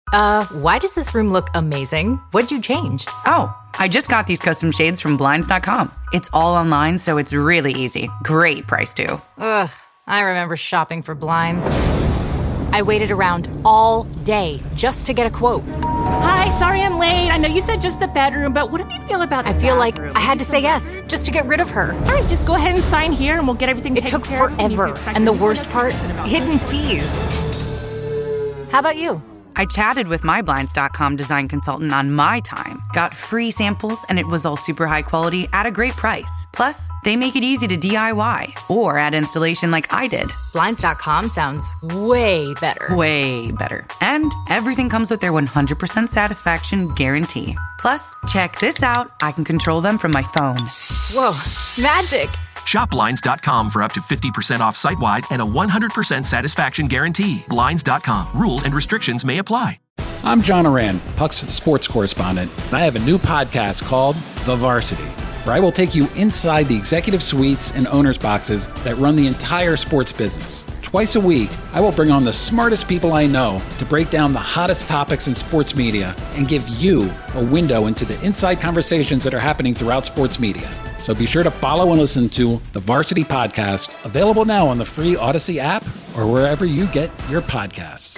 Why does this room look amazing? What'd you change? Oh, I just got these custom shades from Blinds.com. It's all online, so it's really easy. Great price, too. Ugh, I remember shopping for blinds. I waited around all day just to get a quote. Hi, sorry I'm late. I know you said just the bedroom, but what do you feel about the I feel bathroom? like I had to say yes just to get rid of her. All right, just go ahead and sign here and we'll get everything It taken took care of. forever, and the worst part, hidden fees. How about you? I chatted with my Blinds.com design consultant on my time, got free samples, and it was all super high quality at a great price. Plus, they make it easy to DIY or add installation like I did. Blinds.com sounds way better. Way better. And everything comes with their 100% satisfaction guarantee. Plus, check this out. I can control them from my phone. Whoa, magic. Shop Blinds.com for up to 50% off site-wide and a 100% satisfaction guarantee. Blinds.com. Rules and restrictions may apply. I'm John Oran, Puck's sports correspondent, and I have a new podcast called The Varsity, where I will take you inside the executive suites and owners' boxes that run the entire sports business. Twice a week, I will bring on the smartest people I know to break down the hottest topics in sports media and give you a window into the inside conversations that are happening throughout sports media. So be sure to follow and listen to the Varsity Podcast, available now on the free Odyssey app or wherever you get your podcasts.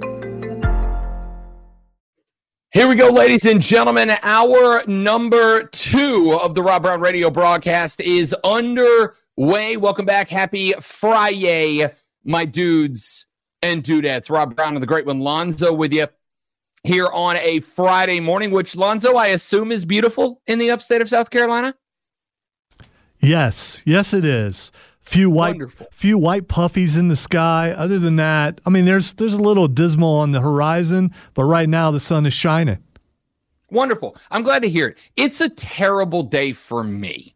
Here we go, ladies and gentlemen. Hour number 2 of the Rob Brown Radio broadcast is underway. Welcome back. Happy Friday, my dudes and dudettes. Rob Brown and the great one, Lonzo, with you here on a Friday morning, which, Lonzo, I assume is beautiful in the upstate of South Carolina? Yes, it is. Few white puffies in the sky. Other than that, I mean, there's a little dismal on the horizon, but right now the sun is shining. Wonderful. I'm glad to hear it. It's a terrible day for me.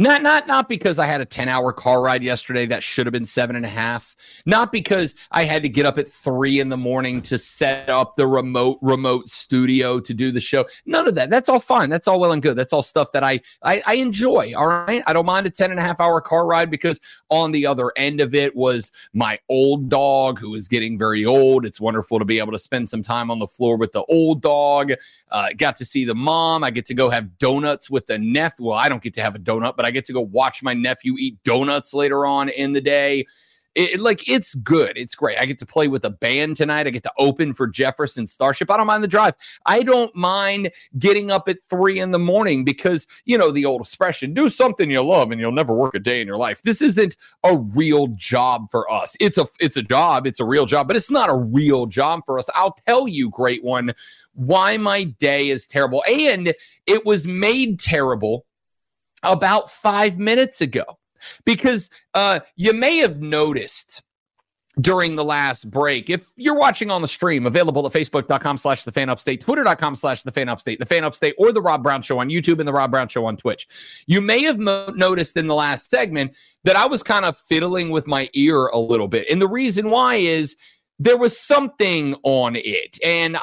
Not because I had a 10-hour car ride yesterday that should have been 7.5. Not because I had to get up at 3 a.m. to set up the remote studio to do the show. None of that. That's all fine. That's all well and good. That's all stuff that I enjoy. All right. I don't mind a 10.5-hour car ride because on the other end of it was my old dog who is getting very old. It's wonderful to be able to spend some time on the floor with the old dog. Got to see the mom. I get to go have donuts with the nephew. Well, I don't get to have a donut, but I get to go watch my nephew eat donuts later on in the day. It's good. It's great. I get to play with a band tonight. I get to open for Jefferson Starship. I don't mind the drive. I don't mind getting up at 3 a.m. because, you know, the old expression, do something you love and you'll never work a day in your life. This isn't a real job for us. It's a job. It's a real job, but it's not a real job for us. I'll tell you, great one, why my day is terrible. And it was made terrible about 5 minutes ago. Because you may have noticed during the last break, if you're watching on the stream, available at facebook.com/thefanupstate, twitter.com/thefanupstate, the Fan Upstate, or the Rob Brown Show on YouTube and the Rob Brown Show on Twitch. You may have noticed in the last segment that I was kind of fiddling with my ear a little bit. And the reason why is there was something on it, and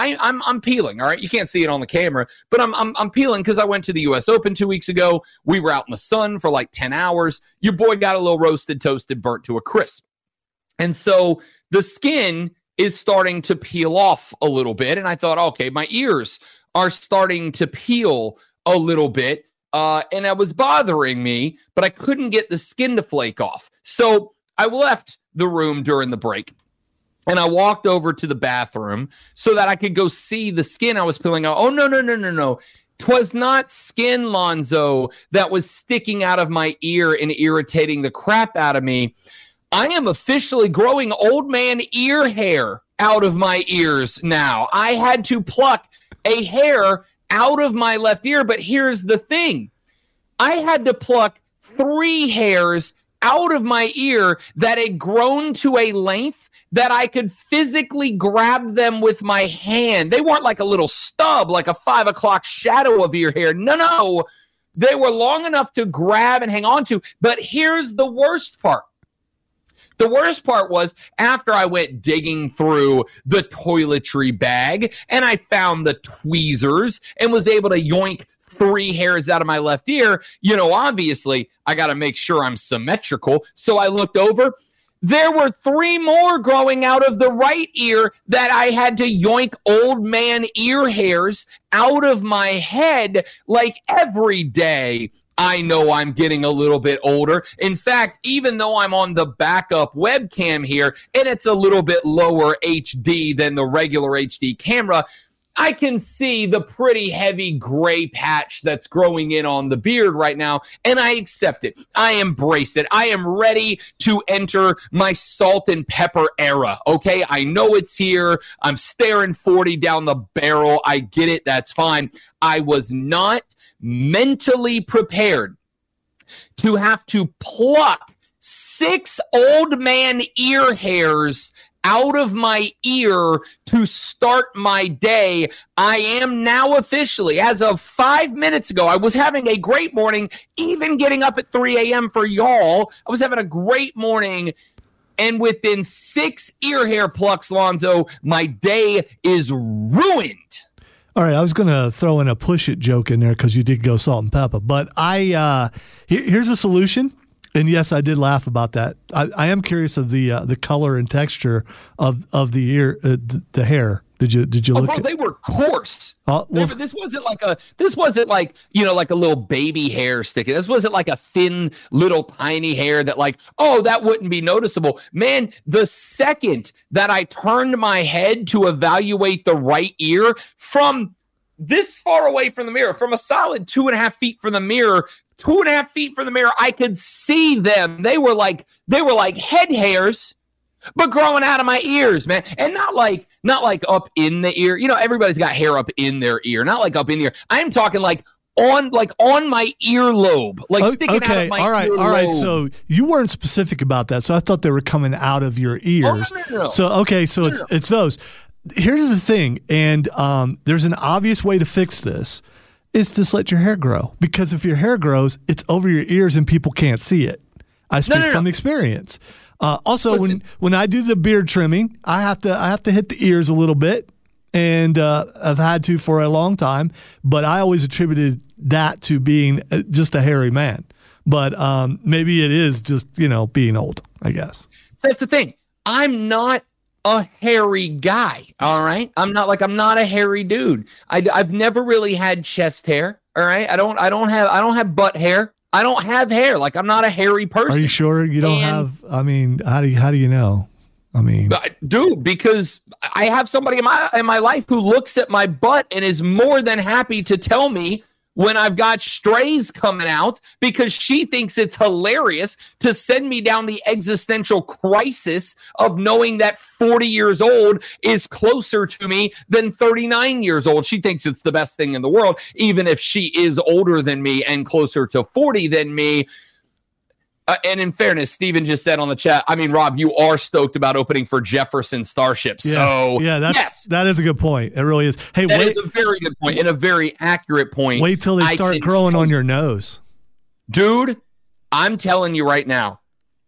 I'm peeling. All right, you can't see it on the camera, but I'm peeling because I went to the U.S. Open 2 weeks ago. We were out in the sun for like 10 hours. Your boy got a little roasted, toasted, burnt to a crisp, and so the skin is starting to peel off a little bit. And I thought, okay, my ears are starting to peel a little bit, and that was bothering me, but I couldn't get the skin to flake off. So I left the room during the break. And I walked over to the bathroom so that I could go see the skin I was peeling out. Oh, no. 'Twas not skin, Lonzo, that was sticking out of my ear and irritating the crap out of me. I am officially growing old man ear hair out of my ears now. I had to pluck a hair out of my left ear, but here's the thing. I had to pluck 3 hairs out of my ear that had grown to a length that I could physically grab them with my hand. They weren't like a little stub, like a 5 o'clock shadow of your hair. No. They were long enough to grab and hang on to. But here's the worst part. The worst part was after I went digging through the toiletry bag and I found the tweezers and was able to yoink 3 hairs out of my left ear, you know, obviously I got to make sure I'm symmetrical. So I looked over. There were 3 more growing out of the right ear that I had to yoink old man ear hairs out of my head like every day. I know I'm getting a little bit older. In fact, even though I'm on the backup webcam here and it's a little bit lower HD than the regular HD camera, I can see the pretty heavy gray patch that's growing in on the beard right now, and I accept it. I embrace it. I am ready to enter my salt and pepper era, okay? I know it's here. I'm staring 40 down the barrel. I get it. That's fine. I was not mentally prepared to have to pluck 6 old man ear hairs out of my ear to start my day. I am now officially, as of 5 minutes ago, I was having a great morning, even getting up at 3 a.m. for y'all. I was having a great morning, and within 6 ear hair plucks, Lonzo, my day is ruined. All right, I was going to throw in a push it joke in there because you did go salt and pepper, but here's a solution. And yes, I did laugh about that. I am curious of the color and texture of the ear, the hair. Did you look? Bro, they were coarse. This wasn't like a little baby hair sticking. This wasn't like a thin little tiny hair that that wouldn't be noticeable. Man, the second that I turned my head to evaluate the right ear from this far away from the mirror, from a solid 2.5 feet from the mirror. 2.5 feet from the mirror, I could see them. They were like head hairs, but growing out of my ears, man. And not like up in the ear. You know, everybody's got hair up in their ear, not like up in the ear. I am talking on my earlobe, sticking out of my earlobe. All right. So you weren't specific about that. So I thought they were coming out of your ears. Oh, no. So it's those. Here's the thing, and there's an obvious way to fix this. Is just let your hair grow, because if your hair grows, it's over your ears and people can't see it. I speak from experience. Also, listen, when I do the beard trimming, I have to hit the ears a little bit, and I've had to for a long time. But I always attributed that to being just a hairy man. But maybe it is just being old, I guess. So that's the thing. I'm not a hairy guy, all right? I'm not a hairy dude. I've never really had chest hair, all right? I don't have butt hair. I don't have hair. I'm not a hairy person. Are you sure you don't have? I mean, how do you know? I mean, dude, because I have somebody in my life who looks at my butt and is more than happy to tell me when I've got strays coming out, because she thinks it's hilarious to send me down the existential crisis of knowing that 40 years old is closer to me than 39 years old. She thinks it's the best thing in the world, even if she is older than me and closer to 40 than me. And in fairness, Steven just said on the chat, I mean, Rob, you are stoked about opening for Jefferson Starship. Yeah, so that is a good point. It really is. Hey, that is a very good point and a very accurate point. Wait till they start growing on your nose. Dude, I'm telling you right now,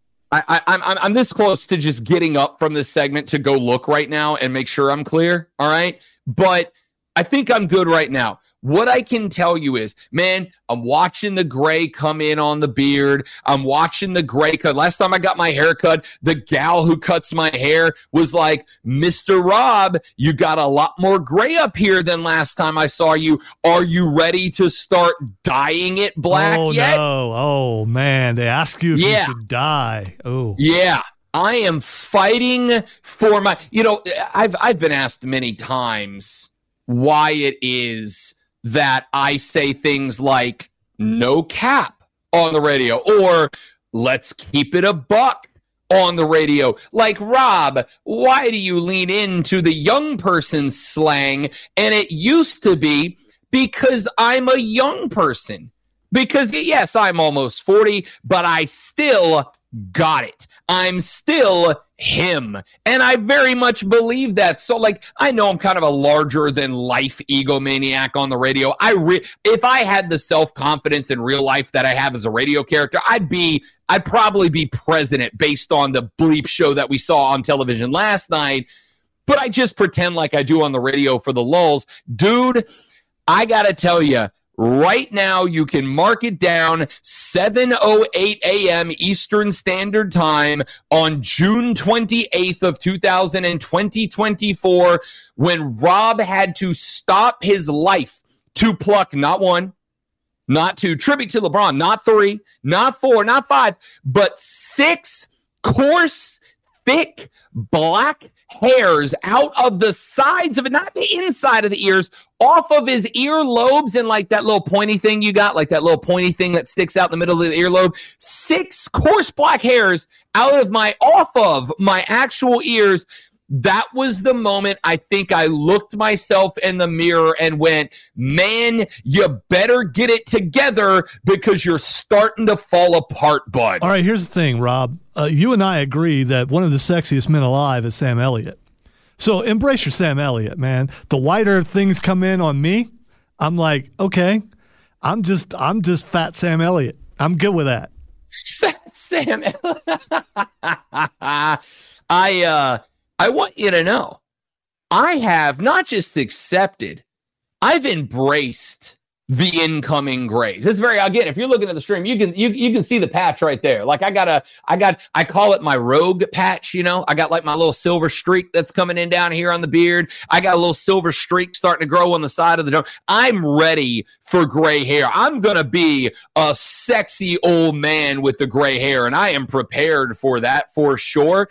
I'm this close to just getting up from this segment to go look right now and make sure I'm clear. All right. But I think I'm good right now. What I can tell you is, man, I'm watching the gray come in on the beard. I'm watching the gray cut. Last time I got my hair cut, the gal who cuts my hair was like, Mr. Rob, you got a lot more gray up here than last time I saw you. Are you ready to start dyeing it black yet? No. Oh, man. They ask you if you should dye. Oh. Yeah. I am fighting for my, I've been asked many times why it is that I say things like no cap on the radio or let's keep it a buck on the radio. Like, Rob, why do you lean into the young person slang? And it used to be because I'm a young person. Because, yes, I'm almost 40, but I still got it. I'm still him. And I very much believe that. So, I know I'm kind of a larger than life egomaniac on the radio. If I had the self-confidence in real life that I have as a radio character, I'd probably be president based on the bleep show that we saw on television last night. But I just pretend like I do on the radio for the lulz. Dude, I got to tell you, right now. You can mark it down, 7:08 a.m. Eastern Standard Time on June 28th of 2024, when Rob had to stop his life to pluck not one, not two, tribute to LeBron, not three, not four, not five, but 6 coarse, thick, black hairs out of the sides of it, not the inside of the ears, off of his earlobes, and like that little pointy thing you got, like that little pointy thing that sticks out in the middle of the earlobe. 6 coarse black hairs off of my actual ears. That was the moment I think I looked myself in the mirror and went, man, you better get it together because you're starting to fall apart, bud. All right, here's the thing, Rob. You and I agree that one of the sexiest men alive is Sam Elliott. So embrace your Sam Elliott, man. The whiter things come in on me, I'm like, okay, I'm just fat Sam Elliott. I'm good with that. Fat Sam Elliott. I want you to know, I have not just accepted, I've embraced the incoming grays. It's very, again, if you're looking at the stream, you can see the patch right there. Like I call it my rogue patch, you know. I got like my little silver streak that's coming in down here on the beard. I got a little silver streak starting to grow on the side of the dome. I'm ready for gray hair. I'm going to be a sexy old man with the gray hair, and I am prepared for that for sure.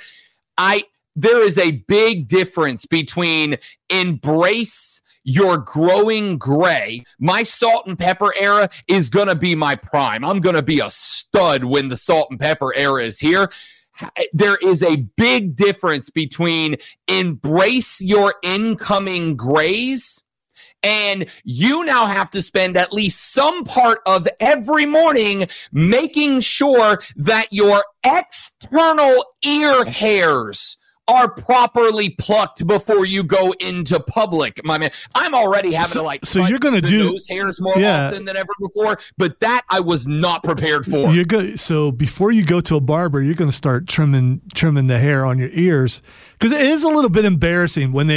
There is a big difference between embrace your growing gray. My salt and pepper era is going to be my prime. I'm going to be a stud when the salt and pepper era is here. There is a big difference between embrace your incoming grays, and you now have to spend at least some part of every morning making sure that your external ear hairs are properly plucked before you go into public, my man. I'm already having to like so you're gonna do nose hairs more often than ever before, but that I was not prepared for. So before you go to a barber, you're gonna start trimming the hair on your ears, because it is a little bit embarrassing when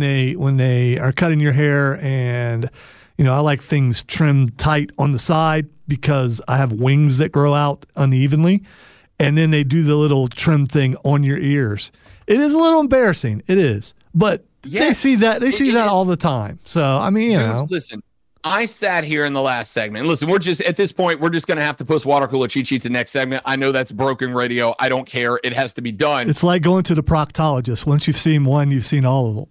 they are cutting your hair, and you know I like things trimmed tight on the side because I have wings that grow out unevenly, and then they do the little trim thing on your ears. It is a little embarrassing. It is. But they see that all the time. So, I mean, you know. Listen, I sat here in the last segment. And listen, we're just at this point, we're just going to have to post water cooler cheat sheets the next segment. I know that's broken radio. I don't care. It has to be done. It's like going to the proctologist. Once you've seen one, you've seen all of them.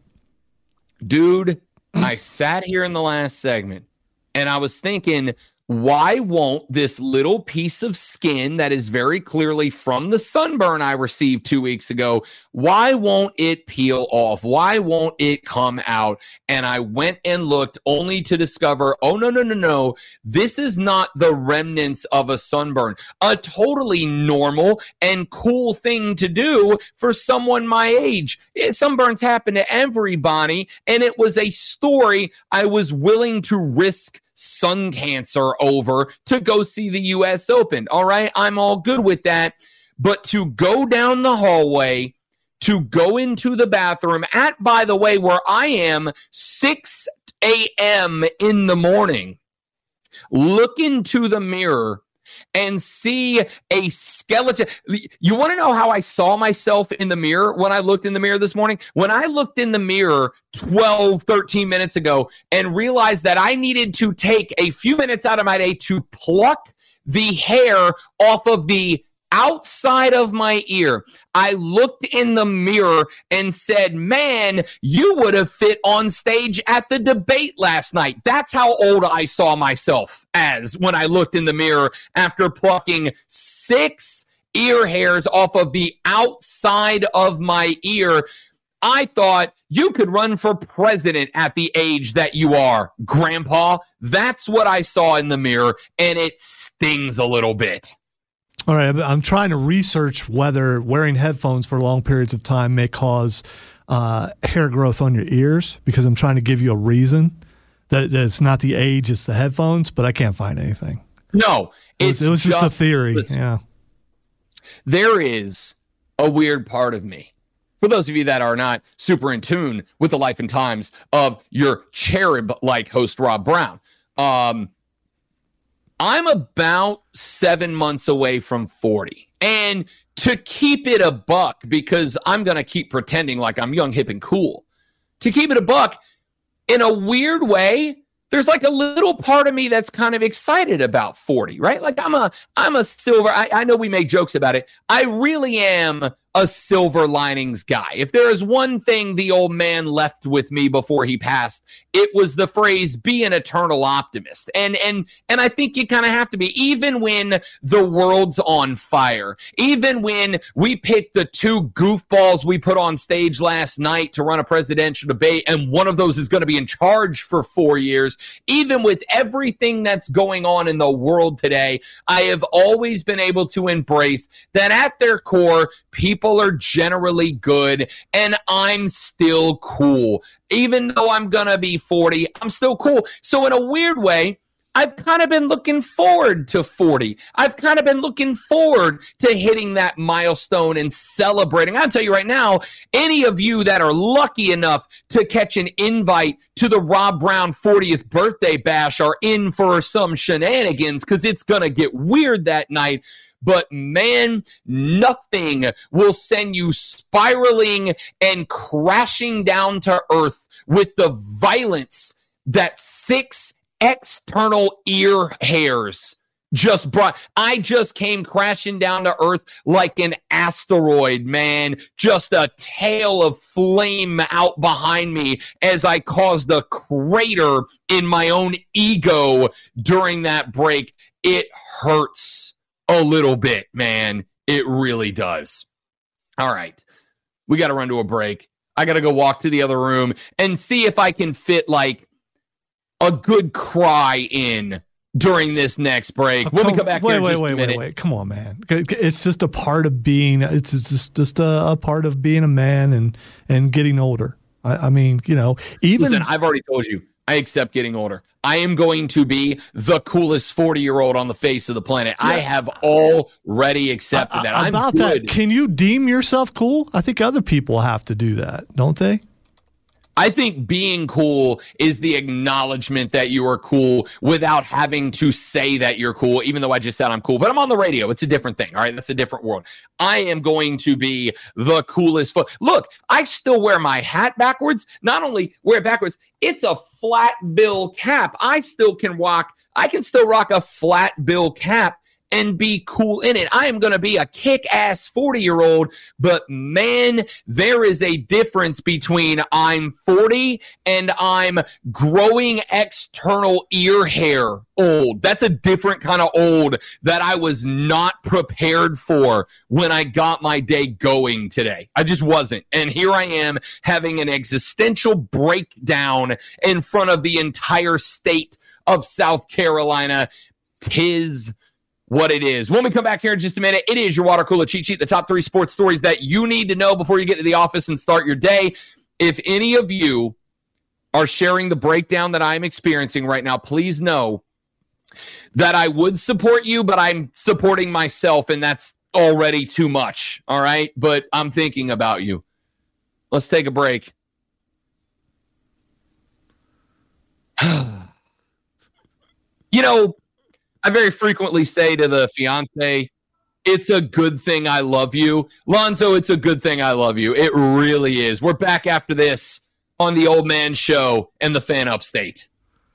Dude, I sat here in the last segment and I was thinking, why won't this little piece of skin that is very clearly from the sunburn I received 2 weeks ago, why won't it peel off? Why won't it come out? And I went and looked only to discover, oh, no. This is not the remnants of a sunburn. A totally normal and cool thing to do for someone my age. Sunburns happen to everybody, and it was a story I was willing to risk sun cancer over to go see the U.S. Open. All right, I'm all good with that. But to go down the hallway, to go into the bathroom at, by the way, where I am, 6 a.m. in the morning, look into the mirror and see a skeleton. You want to know how I saw myself in the mirror when I looked in the mirror this morning? When I looked in the mirror 12, 13 minutes ago and realized that I needed to take a few minutes out of my day to pluck the hair off of the outside of my ear, I looked in the mirror and said, man, you would have fit on stage at the debate last night. That's how old I saw myself as when I looked in the mirror after plucking 6 ear hairs off of the outside of my ear. I thought you could run for president at the age that you are, Grandpa. That's what I saw in the mirror, and it stings a little bit. All right, I'm trying to research whether wearing headphones for long periods of time may cause hair growth on your ears, because I'm trying to give you a reason that it's not the age, it's the headphones, but I can't find anything. No, it was just a theory. Listen, yeah. There is a weird part of me. For those of you that are not super in tune with the life and times of your cherub-like host, Rob Brown, I'm about 7 months away from 40. And to keep it a buck, because I'm going to keep pretending like I'm young, hip, and cool, to keep it a buck, in a weird way, there's like a little part of me that's kind of excited about 40, right? Like I'm a silver. I know we make jokes about it. I really am a silver linings guy. If there is one thing the old man left with me before he passed, it was the phrase, be an eternal optimist. And I think you kind of have to be, even when the world's on fire, even when we picked the two goofballs we put on stage last night to run a presidential debate, and one of those is going to be in charge for 4 years, even with everything that's going on in the world today, I have always been able to embrace that at their core, people are generally good, and I'm still cool. Even though I'm going to be 40, I'm still cool. So in a weird way, I've kind of been looking forward to 40. I've kind of been looking forward to hitting that milestone and celebrating. I'll tell you right now, any of you that are lucky enough to catch an invite to the Rob Brown 40th birthday bash are in for some shenanigans, because it's going to get weird that night. But man, nothing will send you spiraling and crashing down to earth with the violence that 6 external ear hairs just brought. I just came crashing down to earth like an asteroid, man. Just a tail of flame out behind me as I caused a crater in my own ego during that break. It hurts a little bit, man. It really does. All right. We got to run to a break. I got to go walk to the other room and see if I can fit like a good cry in during this next break. When we come back here in just a minute. Wait. Come on, man. It's just a part of being, it's just a part of being a man and getting older. I mean, you know, even. Listen, I've already told you, I accept getting older. I am going to be the coolest 40-year-old on the face of the planet. Yeah. I have already accepted that. I'm about good. That, can you deem yourself cool? I think other people have to do that, don't they? I think being cool is the acknowledgement that you are cool without having to say that you're cool, even though I just said I'm cool. But I'm on the radio. It's a different thing, all right? That's a different world. I am going to be the coolest. Look, I still wear my hat backwards. Not only wear it backwards, it's a flat bill cap. I can still rock a flat bill cap and be cool in it. I am going to be a kick-ass 40-year-old, but man, there is a difference between I'm 40 and I'm growing external ear hair old. That's a different kind of old that I was not prepared for when I got my day going today. I just wasn't. And here I am having an existential breakdown in front of the entire state of South Carolina. 'Tis what it is. When we come back here in just a minute, it is your water cooler cheat sheet, the top 3 sports stories that you need to know before you get to the office and start your day. If any of you are sharing the breakdown that I'm experiencing right now, please know that I would support you, but I'm supporting myself, and that's already too much, all right? But I'm thinking about you. Let's take a break. You know, I very frequently say to the fiance, it's a good thing I love you. Lonzo, it's a good thing I love you. It really is. We're back after this on the Old Man Show and the Fan Upstate.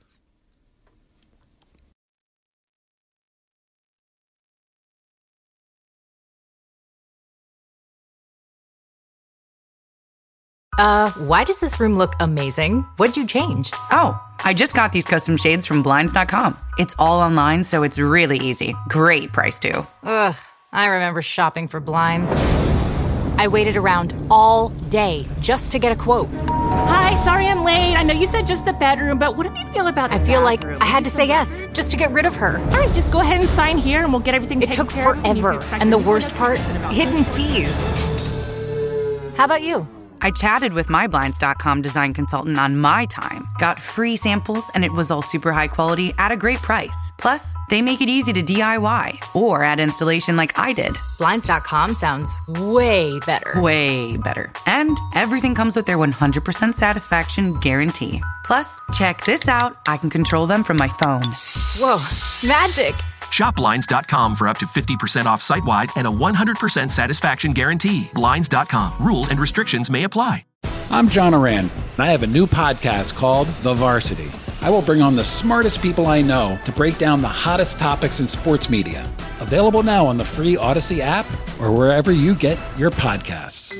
Why does this room look amazing? What'd you change? Oh, I just got these custom shades from Blinds.com. It's all online, so it's really easy. Great price, too. Ugh, I remember shopping for blinds. I waited around all day just to get a quote. Hi, sorry I'm late. I know you said just the bedroom, but what do you feel about the I feel bathroom? like I had to say yes just to get rid of her. All right, just go ahead and sign here and we'll get everything taken care of. It took forever. And the worst part, hidden fees. How about you? I chatted with my Blinds.com design consultant on my time, got free samples, and it was all super high quality at a great price. Plus, they make it easy to DIY or add installation like I did. Blinds.com sounds way better. Way better. And everything comes with their 100% satisfaction guarantee. Plus, check this out. I can control them from my phone. Whoa, magic. Shop Blinds.com for up to 50% off site-wide and a 100% satisfaction guarantee. Blinds.com. Rules and restrictions may apply. I'm John Oran, and I have a new podcast called The Varsity. I will bring on the smartest people I know to break down the hottest topics in sports media. Available now on the free Odyssey app or wherever you get your podcasts.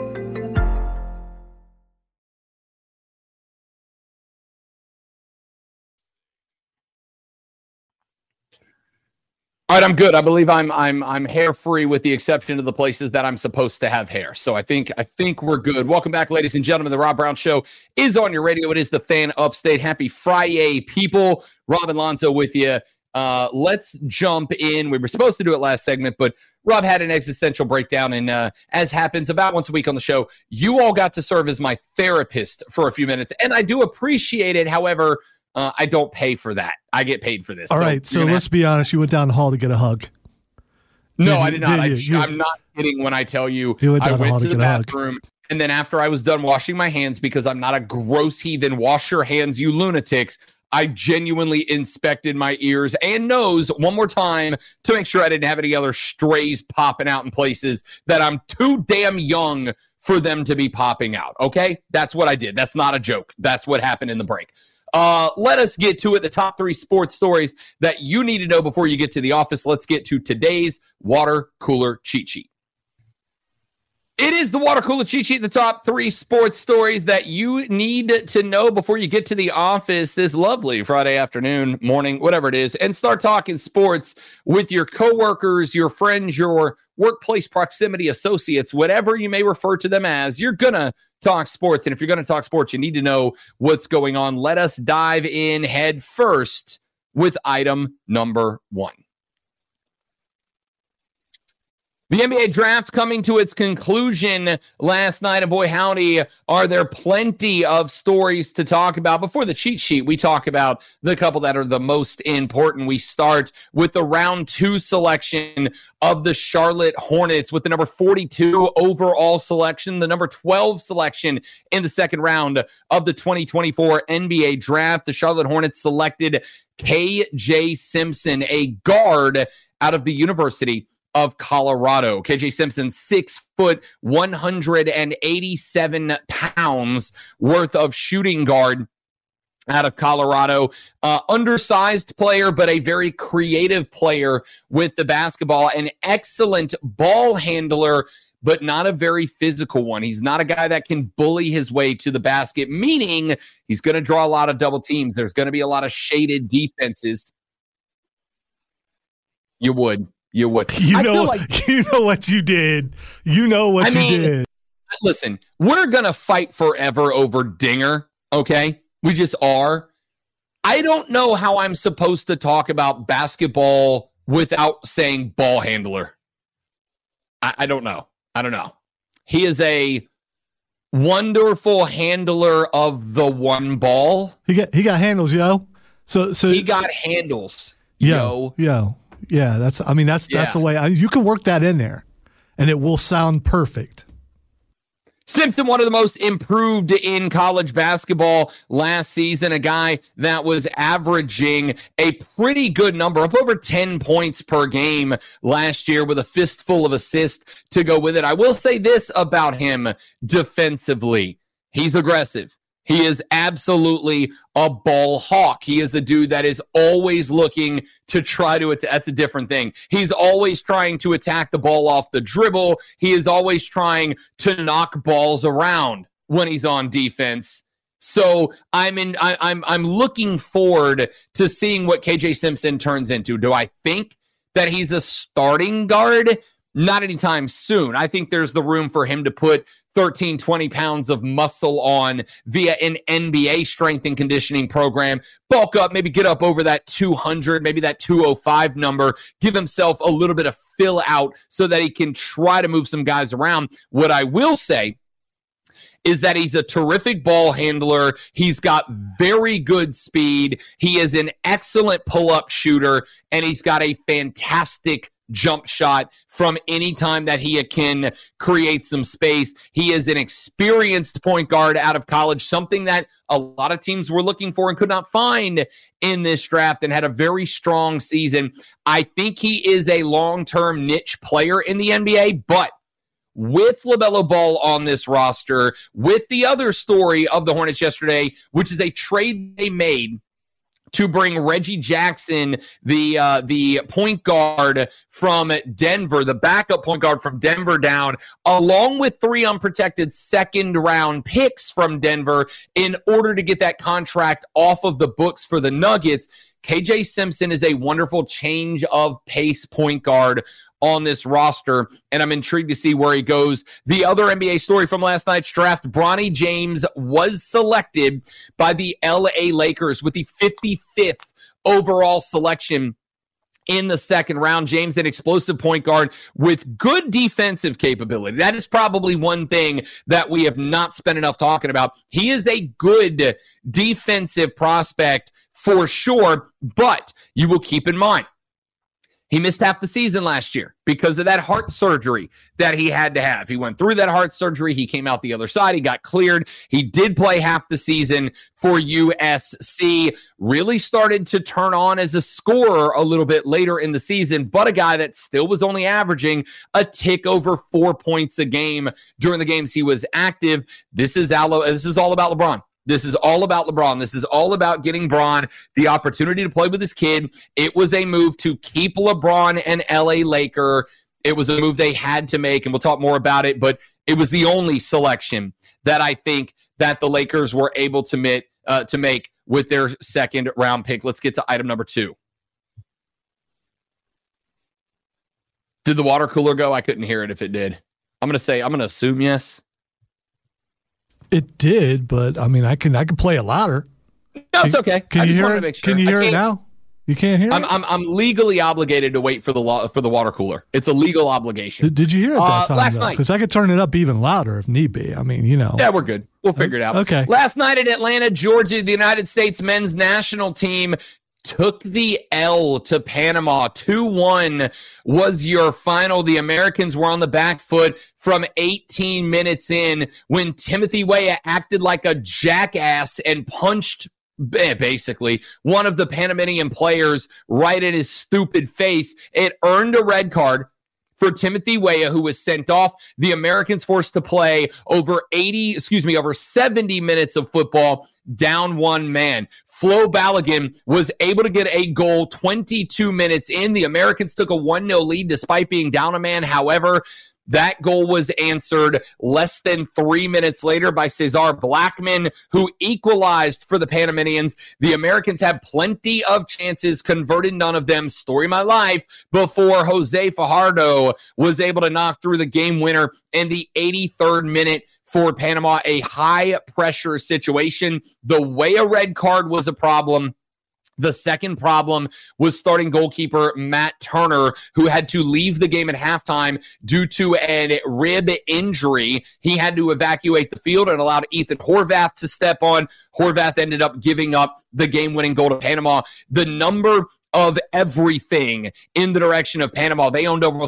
All right, I'm good. I believe I'm hair free with the exception of the places that I'm supposed to have hair. So I think we're good. Welcome back, ladies and gentlemen. The Rob Brown Show is on your radio. It is the Fan Upstate. Happy Friday, people. Rob and Lonzo with you. Let's jump in. We were supposed to do it last segment, but Rob had an existential breakdown, and as happens about once a week on the show, you all got to serve as my therapist for a few minutes, and I do appreciate it. However, I don't pay for that. I get paid for this. All right, so let's be honest. You went down the hall to get a hug. No, I did not. I'm not kidding when I tell you I went to the bathroom, and then after I was done washing my hands, because I'm not a gross heathen, wash your hands, you lunatics, I genuinely inspected my ears and nose one more time to make sure I didn't have any other strays popping out in places that I'm too damn young for them to be popping out, okay? That's what I did. That's not a joke. That's what happened in the break. Let us get to it. The top 3 sports stories that you need to know before you get to the office. Let's get to today's water cooler cheat sheet. It is the water cooler cheat sheet, the top 3 sports stories that you need to know before you get to the office this lovely Friday afternoon, morning, whatever it is, and start talking sports with your coworkers, your friends, your workplace proximity associates, whatever you may refer to them as. You're going to talk sports, and if you're going to talk sports, you need to know what's going on. Let us dive in head first with item number 1. The NBA draft coming to its conclusion last night, and boy, howdy, are there plenty of stories to talk about. Before the cheat sheet, we talk about the couple that are the most important. We start with the round 2 selection of the Charlotte Hornets with the number 42 overall selection, the number 12 selection in the second round of the 2024 NBA draft. The Charlotte Hornets selected KJ Simpson, a guard out of the University of Colorado. KJ Simpson, 6 foot, 187 pounds worth of shooting guard out of Colorado. Undersized player, but a very creative player with the basketball. An excellent ball handler, but not a very physical one. He's not a guy that can bully his way to the basket, meaning he's going to draw a lot of double teams. There's going to be a lot of shaded defenses. You would. You know what you did. You know what you did. Listen, we're going to fight forever over Dinger, okay? We just are. I don't know how I'm supposed to talk about basketball without saying ball handler. I don't know. He is a wonderful handler of the one ball. He got handles, yo. So he got handles, yo. Yeah, that's the way you can work that in there, and it will sound perfect. Simpson, one of the most improved in college basketball last season, a guy that was averaging a pretty good number, up over 10 points per game last year with a fistful of assists to go with it. I will say this about him defensively. He's aggressive. He is absolutely a ball hawk. He is a dude that is always looking to try to attack. That's a different thing. He's always trying to attack the ball off the dribble. He is always trying to knock balls around when he's on defense. So I'm looking forward to seeing what KJ Simpson turns into. Do I think that he's a starting guard? Not anytime soon. I think there's the room for him to put 13, 20 pounds of muscle on via an NBA strength and conditioning program, bulk up, maybe get up over that 200, maybe that 205 number, give himself a little bit of fill out so that he can try to move some guys around. What I will say is that he's a terrific ball handler. He's got very good speed. He is an excellent pull-up shooter, and he's got a fantastic jump shot from any time that he can create some space. He is an experienced point guard out of college, something that a lot of teams were looking for and could not find in this draft, and had a very strong season. I think he is a long-term niche player in the NBA, but with LaMelo Ball on this roster, with the other story of the Hornets yesterday, which is a trade they made to bring Reggie Jackson, the point guard from Denver, the backup point guard from Denver down, along with 3 unprotected second-round picks from Denver in order to get that contract off of the books for the Nuggets. KJ Simpson is a wonderful change of pace point guard on this roster, and I'm intrigued to see where he goes. The other NBA story from last night's draft, Bronny James was selected by the LA Lakers with the 55th overall selection in the second round. James, an explosive point guard with good defensive capability. That is probably one thing that we have not spent enough talking about. He is a good defensive prospect for sure, but you will keep in mind, he missed half the season last year because of that heart surgery that he had to have. He went through that heart surgery. He came out the other side. He got cleared. He did play half the season for USC. Really started to turn on as a scorer a little bit later in the season, but a guy that still was only averaging a tick over 4 points a game during the games he was active. This is all about LeBron. This is all about LeBron. This is all about getting Bron the opportunity to play with his kid. It was a move to keep LeBron an LA Laker. It was a move they had to make, and we'll talk more about it, but it was the only selection that I think that the Lakers were able to make with their second-round pick. Let's get to item number 2. Did the water cooler go? I couldn't hear it if it did. I'm going to assume yes. It did, but I mean, I can play it louder. No, it's okay. Can you hear it? Can you hear it now? You can't hear it? I'm legally obligated to wait for the water cooler. It's a legal obligation. Did you hear it that time? Last night. Because I could turn it up even louder if need be. I mean, Yeah, we're good. We'll figure it out. Okay. Last night in Atlanta, Georgia, the United States men's national team took the L to Panama. 2-1 was your final. The Americans were on the back foot from 18 minutes in when Timothy Weah acted like a jackass and punched basically one of the Panamanian players right in his stupid face. It earned a red card for Timothy Weah, who was sent off. The Americans forced to play over 70 minutes of football, down one man. Flo Balogun was able to get a goal 22 minutes in. The Americans took a 1-0 lead despite being down a man. However, that goal was answered less than 3 minutes later by Cesar Blackman, who equalized for the Panamanians. The Americans had plenty of chances, converted none of them. Story of my life, before Jose Fajardo was able to knock through the game winner in the 83rd minute for Panama. A high-pressure situation. The way a red card was a problem. The second problem was starting goalkeeper Matt Turner, who had to leave the game at halftime due to a rib injury. He had to evacuate the field and allowed Ethan Horvath to step on. Horvath ended up giving up the game-winning goal to Panama. The number of everything in the direction of Panama, they owned over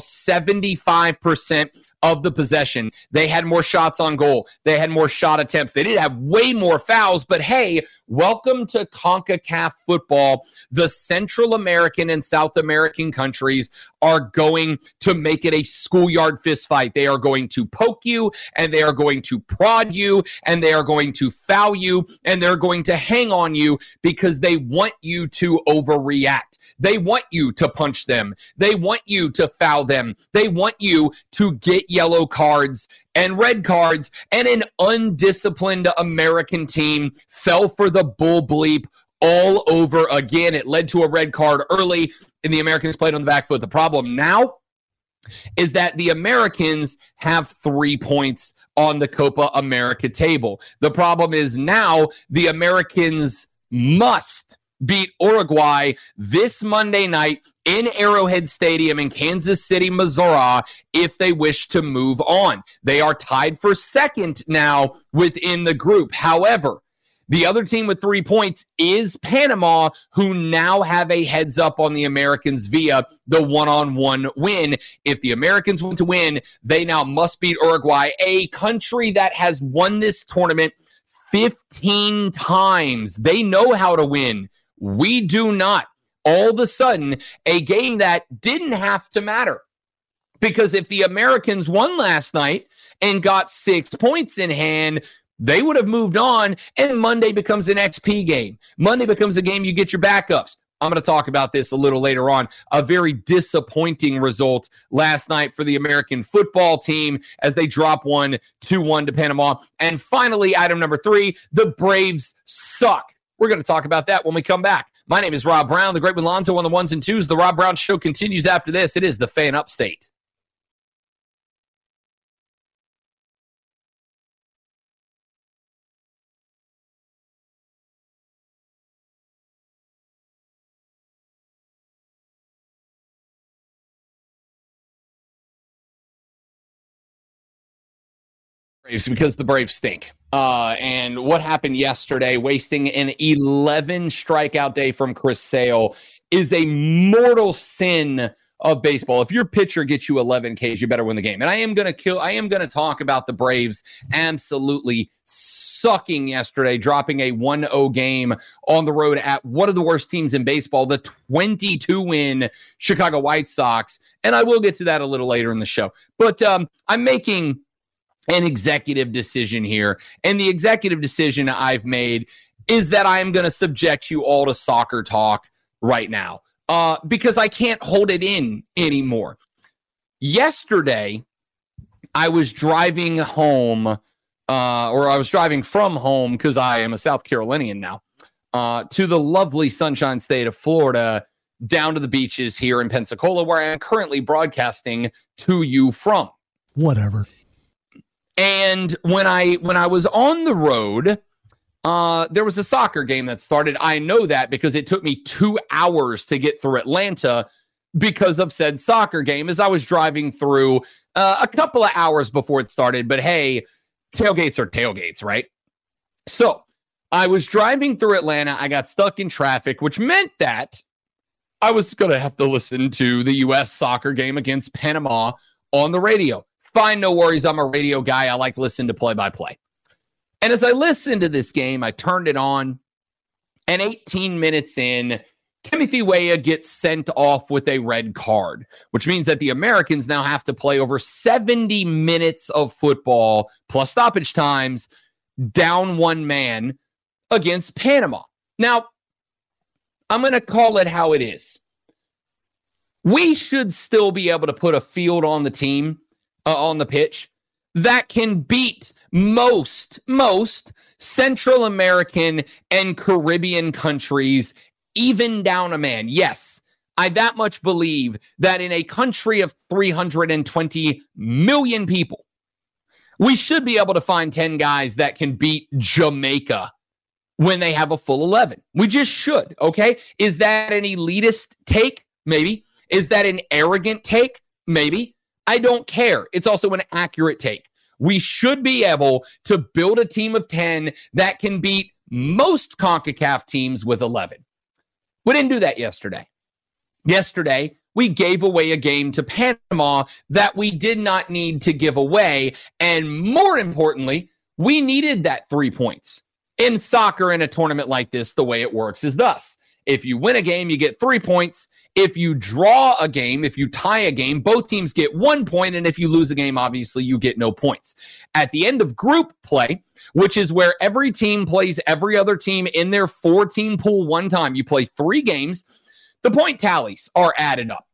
75% of the possession. They had more shots on goal. They had more shot attempts. They did have way more fouls, but hey, welcome to CONCACAF football. The Central American and South American countries are going to make it a schoolyard fist fight. They are going to poke you, and they are going to prod you, and they are going to foul you, and they're going to hang on you because they want you to overreact. They want you to punch them. They want you to foul them. They want you to get yellow cards and red cards. And an undisciplined American team fell for the bull bleep all over again. It led to a red card early, and the Americans played on the back foot. The problem now is that the Americans have 3 points on the Copa America table. The problem is now the Americans must beat Uruguay this Monday night in Arrowhead Stadium in Kansas City, Missouri, if they wish to move on. They are tied for second now within the group. However, The other team with 3 points is Panama, who now have a heads up on the Americans via the one-on-one win. If the Americans want to win, they now must beat Uruguay, a country that has won this tournament 15 times. They know how to win. We do not. All of a sudden, a game that didn't have to matter. Because if the Americans won last night and got 6 points in hand, they would have moved on, and Monday becomes an XP game. Monday becomes a game you get your backups. I'm going to talk about this a little later on. A very disappointing result last night for the American football team as they drop 2-1 to Panama. And finally, item number 3, the Braves suck. We're going to talk about that when we come back. My name is Rob Brown, the great with Lonzo on the ones and twos. The Rob Brown Show continues after this. It is the Fan Upstate. Because the Braves stink. And what happened yesterday, wasting an 11 strikeout day from Chris Sale, is a mortal sin of baseball. If your pitcher gets you 11 Ks, you better win the game. And I am going to talk about the Braves absolutely sucking yesterday, dropping a 1-0 game on the road at one of the worst teams in baseball, the 22-win Chicago White Sox. And I will get to that a little later in the show. But I'm making an executive decision here. And the executive decision I've made is that I am going to subject you all to soccer talk right now because I can't hold it in anymore. Yesterday, I was driving home, or I was driving from home because I am a South Carolinian now, to the lovely sunshine state of Florida, down to the beaches here in Pensacola, where I am currently broadcasting to you from. Whatever. And when I was on the road, there was a soccer game that started. I know that because it took me 2 hours to get through Atlanta because of said soccer game as I was driving through a couple of hours before it started. But hey, tailgates are tailgates, right? So I was driving through Atlanta. I got stuck in traffic, which meant that I was going to have to listen to the U.S. soccer game against Panama on the radio. Fine, no worries. I'm a radio guy. I like listening to play-by-play. And as I listened to this game, I turned it on, and 18 minutes in, Timothy Weah gets sent off with a red card, which means that the Americans now have to play over 70 minutes of football plus stoppage times, down one man against Panama. Now, I'm going to call it how it is. We should still be able to put a field on the team, on the pitch, that can beat most Central American and Caribbean countries, even down a man. Yes, I that much believe that in a country of 320 million people, we should be able to find 10 guys that can beat Jamaica when they have a full 11. We just should, okay? Is that an elitist take? Maybe. Is that an arrogant take? Maybe. I don't care. It's also an accurate take. We should be able to build a team of 10 that can beat most CONCACAF teams with 11. We didn't do that yesterday. Yesterday, we gave away a game to Panama that we did not need to give away. And more importantly, we needed that 3 points. In soccer, in a tournament like this, the way it works is thus. If you win a game, you get 3 points. If you draw a game, if you tie a game, both teams get 1 point. And if you lose a game, obviously, you get no points. At the end of group play, which is where every team plays every other team in their 4-team pool one time, you play 3 games, the point tallies are added up.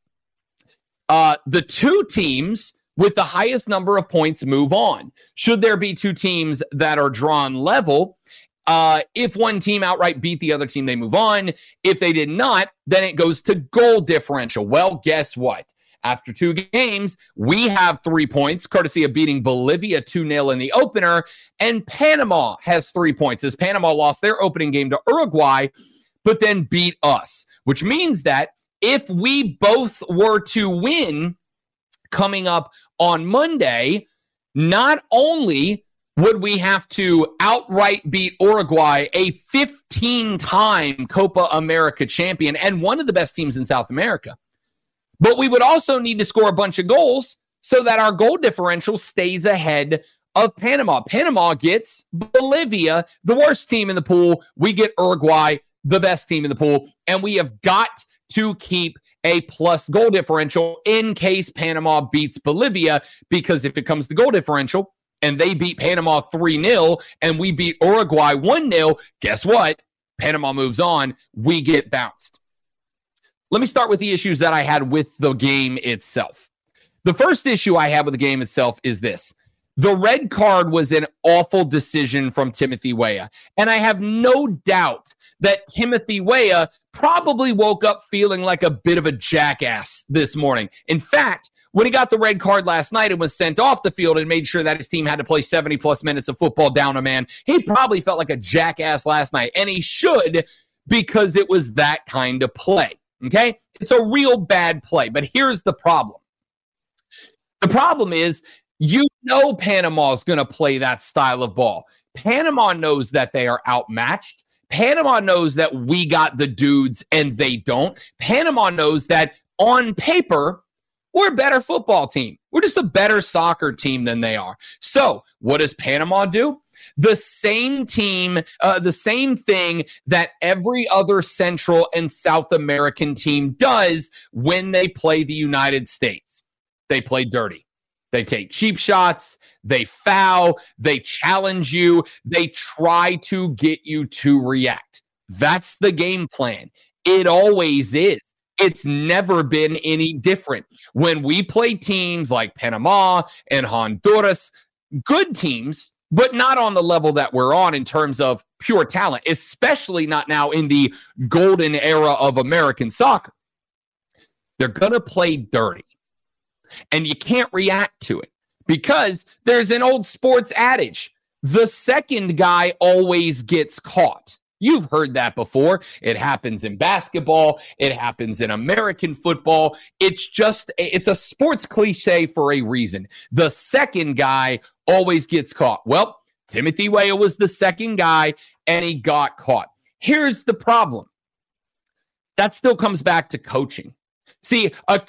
The 2 teams with the highest number of points move on. Should there be 2 teams that are drawn level, if one team outright beat the other team, they move on. If they did not, then it goes to goal differential. Well, guess what? After 2 games, we have 3 points, courtesy of beating Bolivia 2-0 in the opener, and Panama has 3 points, as Panama lost their opening game to Uruguay, but then beat us, which means that if we both were to win coming up on Monday, not only would we have to outright beat Uruguay, a 15-time Copa America champion and one of the best teams in South America. But we would also need to score a bunch of goals so that our goal differential stays ahead of Panama. Panama gets Bolivia, the worst team in the pool. We get Uruguay, the best team in the pool. And we have got to keep a plus goal differential in case Panama beats Bolivia, because if it comes to goal differential, and they beat Panama 3-0, and we beat Uruguay 1-0, guess what? Panama moves on. We get bounced. Let me start with the issues that I had with the game itself. The first issue I had with the game itself is this. The red card was an awful decision from Timothy Weah. And I have no doubt that Timothy Weah probably woke up feeling like a bit of a jackass this morning. In fact, when he got the red card last night and was sent off the field and made sure that his team had to play 70-plus minutes of football down a man, he probably felt like a jackass last night. And he should, because it was that kind of play. Okay? It's a real bad play. But here's the problem. The problem is, you know Panama is going to play that style of ball. Panama knows that they are outmatched. Panama knows that we got the dudes and they don't. Panama knows that on paper, we're a better football team. We're just a better soccer team than they are. So what does Panama do? The same team, the same thing that every other Central and South American team does when they play the United States. They play dirty. They take cheap shots, they foul, they challenge you, they try to get you to react. That's the game plan. It always is. It's never been any different. When we play teams like Panama and Honduras, good teams, but not on the level that we're on in terms of pure talent, especially not now in the golden era of American soccer. They're going to play dirty. And you can't react to it because there's an old sports adage. The second guy always gets caught. You've heard that before. It happens in basketball. It happens in American football. It's a sports cliche for a reason. The second guy always gets caught. Well, Timothy Weah was the second guy and he got caught. Here's the problem. That still comes back to coaching. See,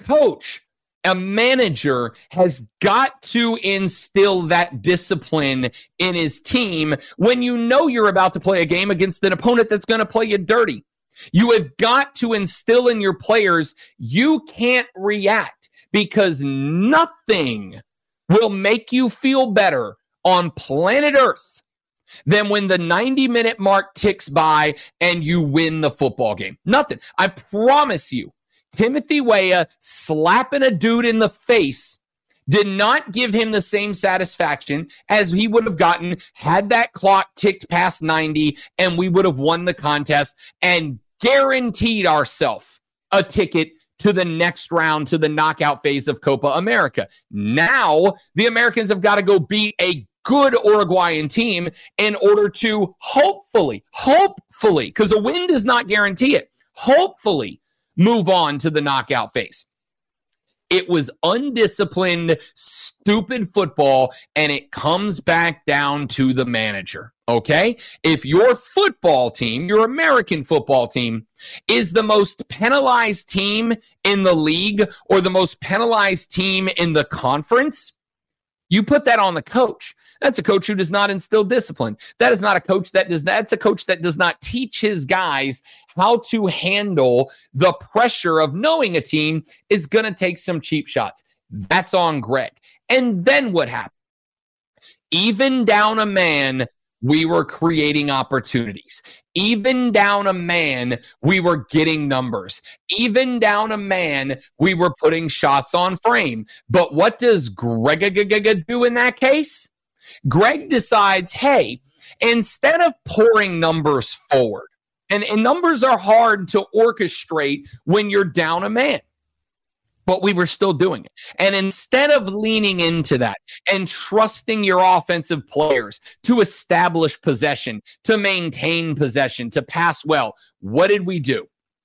a manager has got to instill that discipline in his team when you know you're about to play a game against an opponent that's going to play you dirty. You have got to instill in your players, you can't react because nothing will make you feel better on planet Earth than when the 90-minute mark ticks by and you win the football game. Nothing. I promise you. Timothy Weah slapping a dude in the face did not give him the same satisfaction as he would have gotten had that clock ticked past 90 and we would have won the contest and guaranteed ourselves a ticket to the next round, to the knockout phase of Copa America. Now, the Americans have got to go beat a good Uruguayan team in order to hopefully, because a win does not guarantee it, hopefully move on to the knockout phase. It was undisciplined, stupid football, and it comes back down to the manager, okay? If your football team, your American football team, is the most penalized team in the league or the most penalized team in the conference, you put that on the coach. That's a coach who does not instill discipline. That is not a coach that's a coach that does not teach his guys how to handle the pressure of knowing a team is going to take some cheap shots. That's on Greg. And then what happened? Even down a man, we were creating opportunities. Even down a man, we were getting numbers. Even down a man, we were putting shots on frame. But what does Greg do in that case? Greg decides, hey, instead of pouring numbers forward, and numbers are hard to orchestrate when you're down a man. But we were still doing it. And instead of leaning into that and trusting your offensive players to establish possession, to maintain possession, to pass well, what did we do?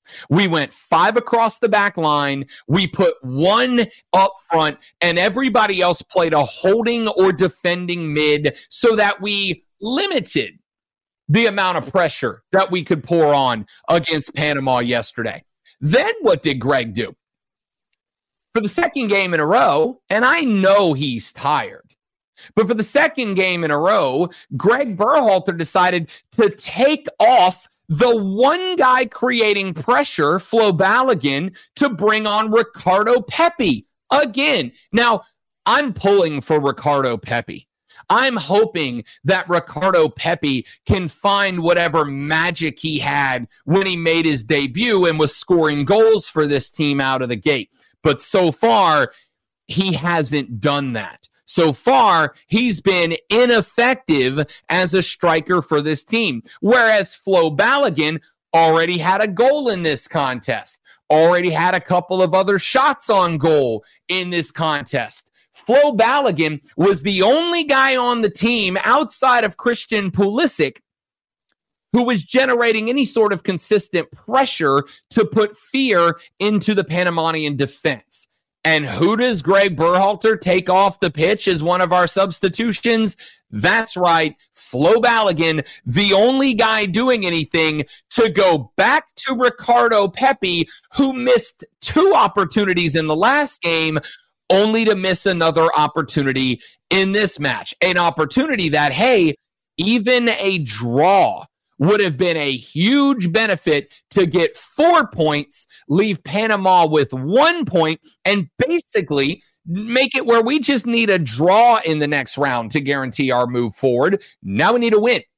We went 5 across the back line. We put 1 up front, and everybody else played a holding or defending mid so that we limited the amount of pressure that we could pour on against Panama yesterday. Then what did Greg do? For the second game in a row, and I know he's tired, but for the second game in a row, Greg Berhalter decided to take off the one guy creating pressure, Flo Balogun, to bring on Ricardo Pepi again. Now, I'm pulling for Ricardo Pepi. I'm hoping that Ricardo Pepi can find whatever magic he had when he made his debut and was scoring goals for this team out of the gate. But so far, he hasn't done that. So far, he's been ineffective as a striker for this team, whereas Flo Balogun already had a goal in this contest, already had a couple of other shots on goal in this contest. Flo Balogun was the only guy on the team outside of Christian Pulisic who was generating any sort of consistent pressure to put fear into the Panamanian defense. And who does Greg Berhalter take off the pitch as one of our substitutions? That's right, Flo Balogun, the only guy doing anything, to go back to Ricardo Pepi, who missed 2 opportunities in the last game, only to miss another opportunity in this match. An opportunity that, hey, even a draw would have been a huge benefit to get 4 points, leave Panama with 1 point, and basically make it where we just need a draw in the next round to guarantee our move forward. Now we need a win.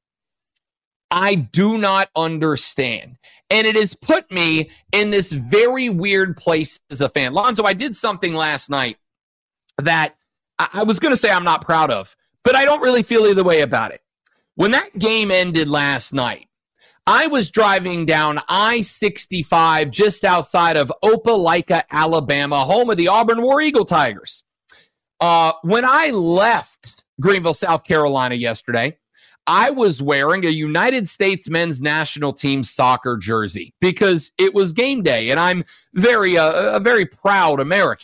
I do not understand. And it has put me in this very weird place as a fan. Lonzo, I did something last night that I was going to say I'm not proud of, but I don't really feel either way about it. When that game ended last night, I was driving down I-65 just outside of Opelika, Alabama, home of the Auburn War Eagle Tigers. When I left Greenville, South Carolina yesterday, I was wearing a United States men's national team soccer jersey because it was game day, and I'm a very proud American.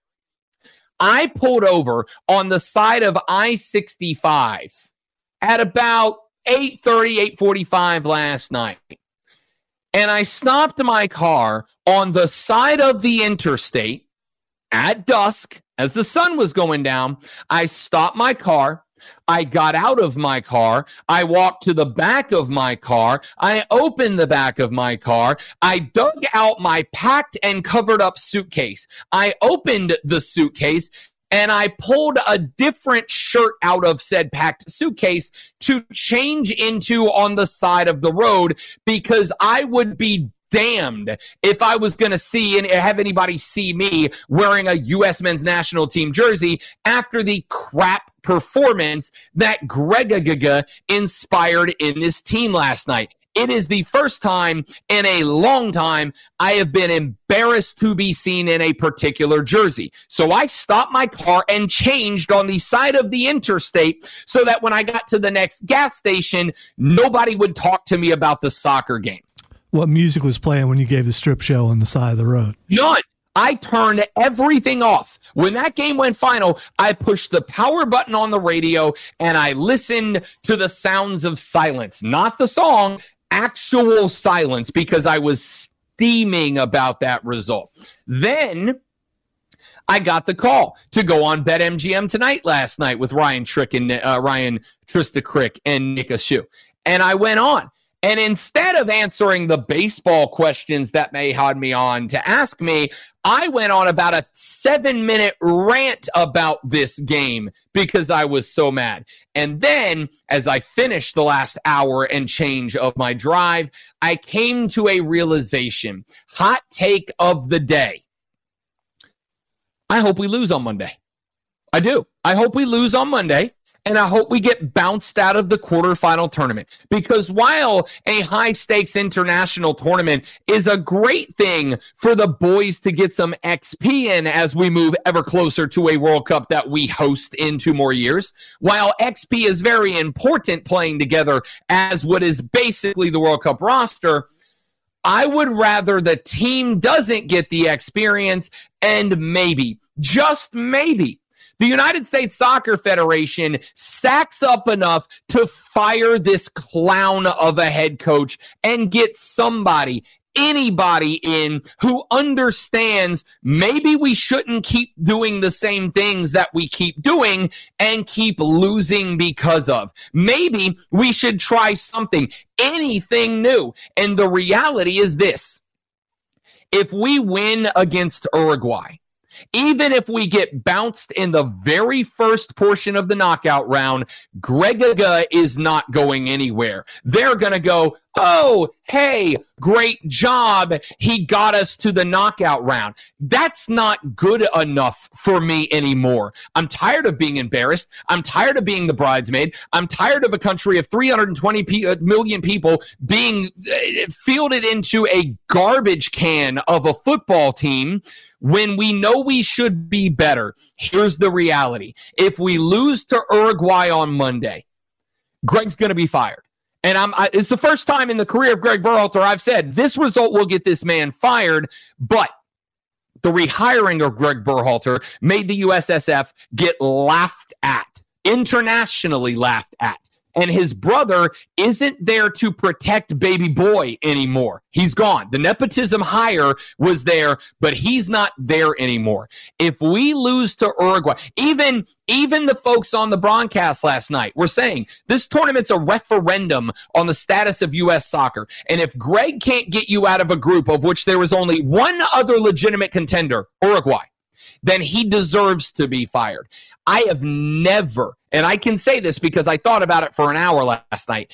I pulled over on the side of I-65 at about 8:30, 8:45 last night. And I stopped my car on the side of the interstate at dusk as the sun was going down. I stopped my car. I got out of my car. I walked to the back of my car. I opened the back of my car. I dug out my packed and covered up suitcase. I opened the suitcase and I pulled a different shirt out of said packed suitcase to change into on the side of the road because I would be damned if I was going to see and have anybody see me wearing a U.S. men's national team jersey after the crap performance that Greg inspired in this team last night. It is the first time in a long time I have been embarrassed to be seen in a particular jersey. So I stopped my car and changed on the side of the interstate so that when I got to the next gas station, nobody would talk to me about the soccer game. What music was playing when you gave the strip show on the side of the road? None. I turned everything off. When that game went final, I pushed the power button on the radio and I listened to the sounds of silence, not the song, actual silence, because I was steaming about that result. Then I got the call to go on BetMGM Tonight last night with Ryan Tristacrick and Nick Ashu. And I went on. And instead of answering the baseball questions that May had me on to ask me, I went on about a 7-minute rant about this game because I was so mad. And then, as I finished the last hour and change of my drive, I came to a realization. Hot take of the day. I hope we lose on Monday. I do. I hope we lose on Monday. And I hope we get bounced out of the quarterfinal tournament. Because while a high-stakes international tournament is a great thing for the boys to get some XP in as we move ever closer to a World Cup that we host in 2 more years, while XP is very important playing together as what is basically the World Cup roster, I would rather the team doesn't get the experience, and maybe, just maybe, the United States Soccer Federation sacks up enough to fire this clown of a head coach and get somebody, anybody in who understands maybe we shouldn't keep doing the same things that we keep doing and keep losing because of. Maybe we should try something, anything new. And the reality is this: if we win against Uruguay, even if we get bounced in the very first portion of the knockout round, Greg Gaga is not going anywhere. They're going to go, oh, hey, great job. He got us to the knockout round. That's not good enough for me anymore. I'm tired of being embarrassed. I'm tired of being the bridesmaid. I'm tired of a country of 320 million people being fielded into a garbage can of a football team when we know we should be better. Here's the reality. If we lose to Uruguay on Monday, Greg's going to be fired. And it's the first time in the career of Greg Berhalter I've said this result will get this man fired, but the rehiring of Greg Berhalter made the USSF get laughed at, internationally laughed at. And his brother isn't there to protect baby boy anymore. He's gone. The nepotism hire was there, but he's not there anymore. If we lose to Uruguay, even the folks on the broadcast last night were saying this tournament's a referendum on the status of U.S. soccer. And if Greg can't get you out of a group of which there was only one other legitimate contender, Uruguay, then he deserves to be fired. I have never, and I can say this because I thought about it for an hour last night,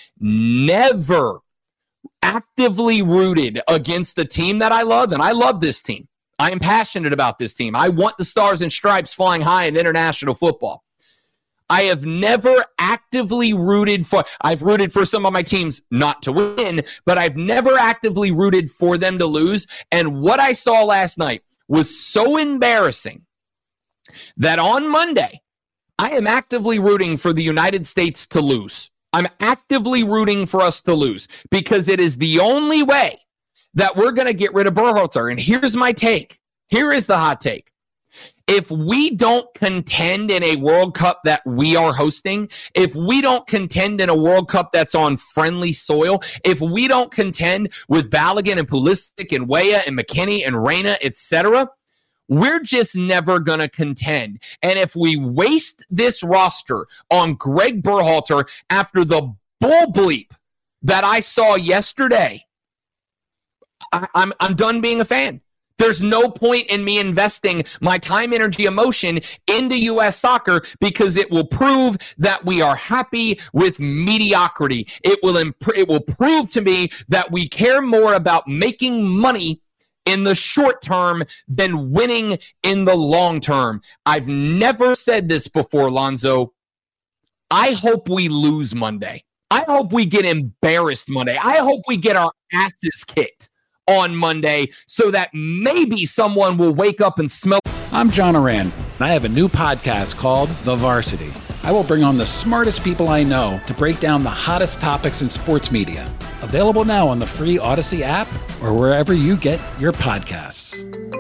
never actively rooted against the team that I love, and I love this team. I am passionate about this team. I want the stars and stripes flying high in international football. I have never actively rooted for, I've rooted for some of my teams not to win, but I've never actively rooted for them to lose. And what I saw last night was so embarrassing that on Monday, I am actively rooting for the United States to lose. I'm actively rooting for us to lose because it is the only way that we're going to get rid of Berhalter. And here's my take. Here is the hot take. If we don't contend in a World Cup that we are hosting, if we don't contend in a World Cup that's on friendly soil, if we don't contend with Balogun and Pulisic and Weah and McKennie and Reyna, etc., we're just never going to contend. And if we waste this roster on Greg Berhalter after the bull bleep that I saw yesterday, I'm done being a fan. There's no point in me investing my time, energy, emotion into U.S. soccer because it will prove that we are happy with mediocrity. It will prove to me that we care more about making money in the short term than winning in the long term. I've never said this before, Lonzo. I hope we lose Monday. I hope we get embarrassed Monday. I hope we get our asses kicked on Monday so that maybe someone will wake up and smell. I'm John Oran, and I have a new podcast called The Varsity. I will bring on the smartest people I know to break down the hottest topics in sports media. Available now on the free Odyssey app or wherever you get your podcasts.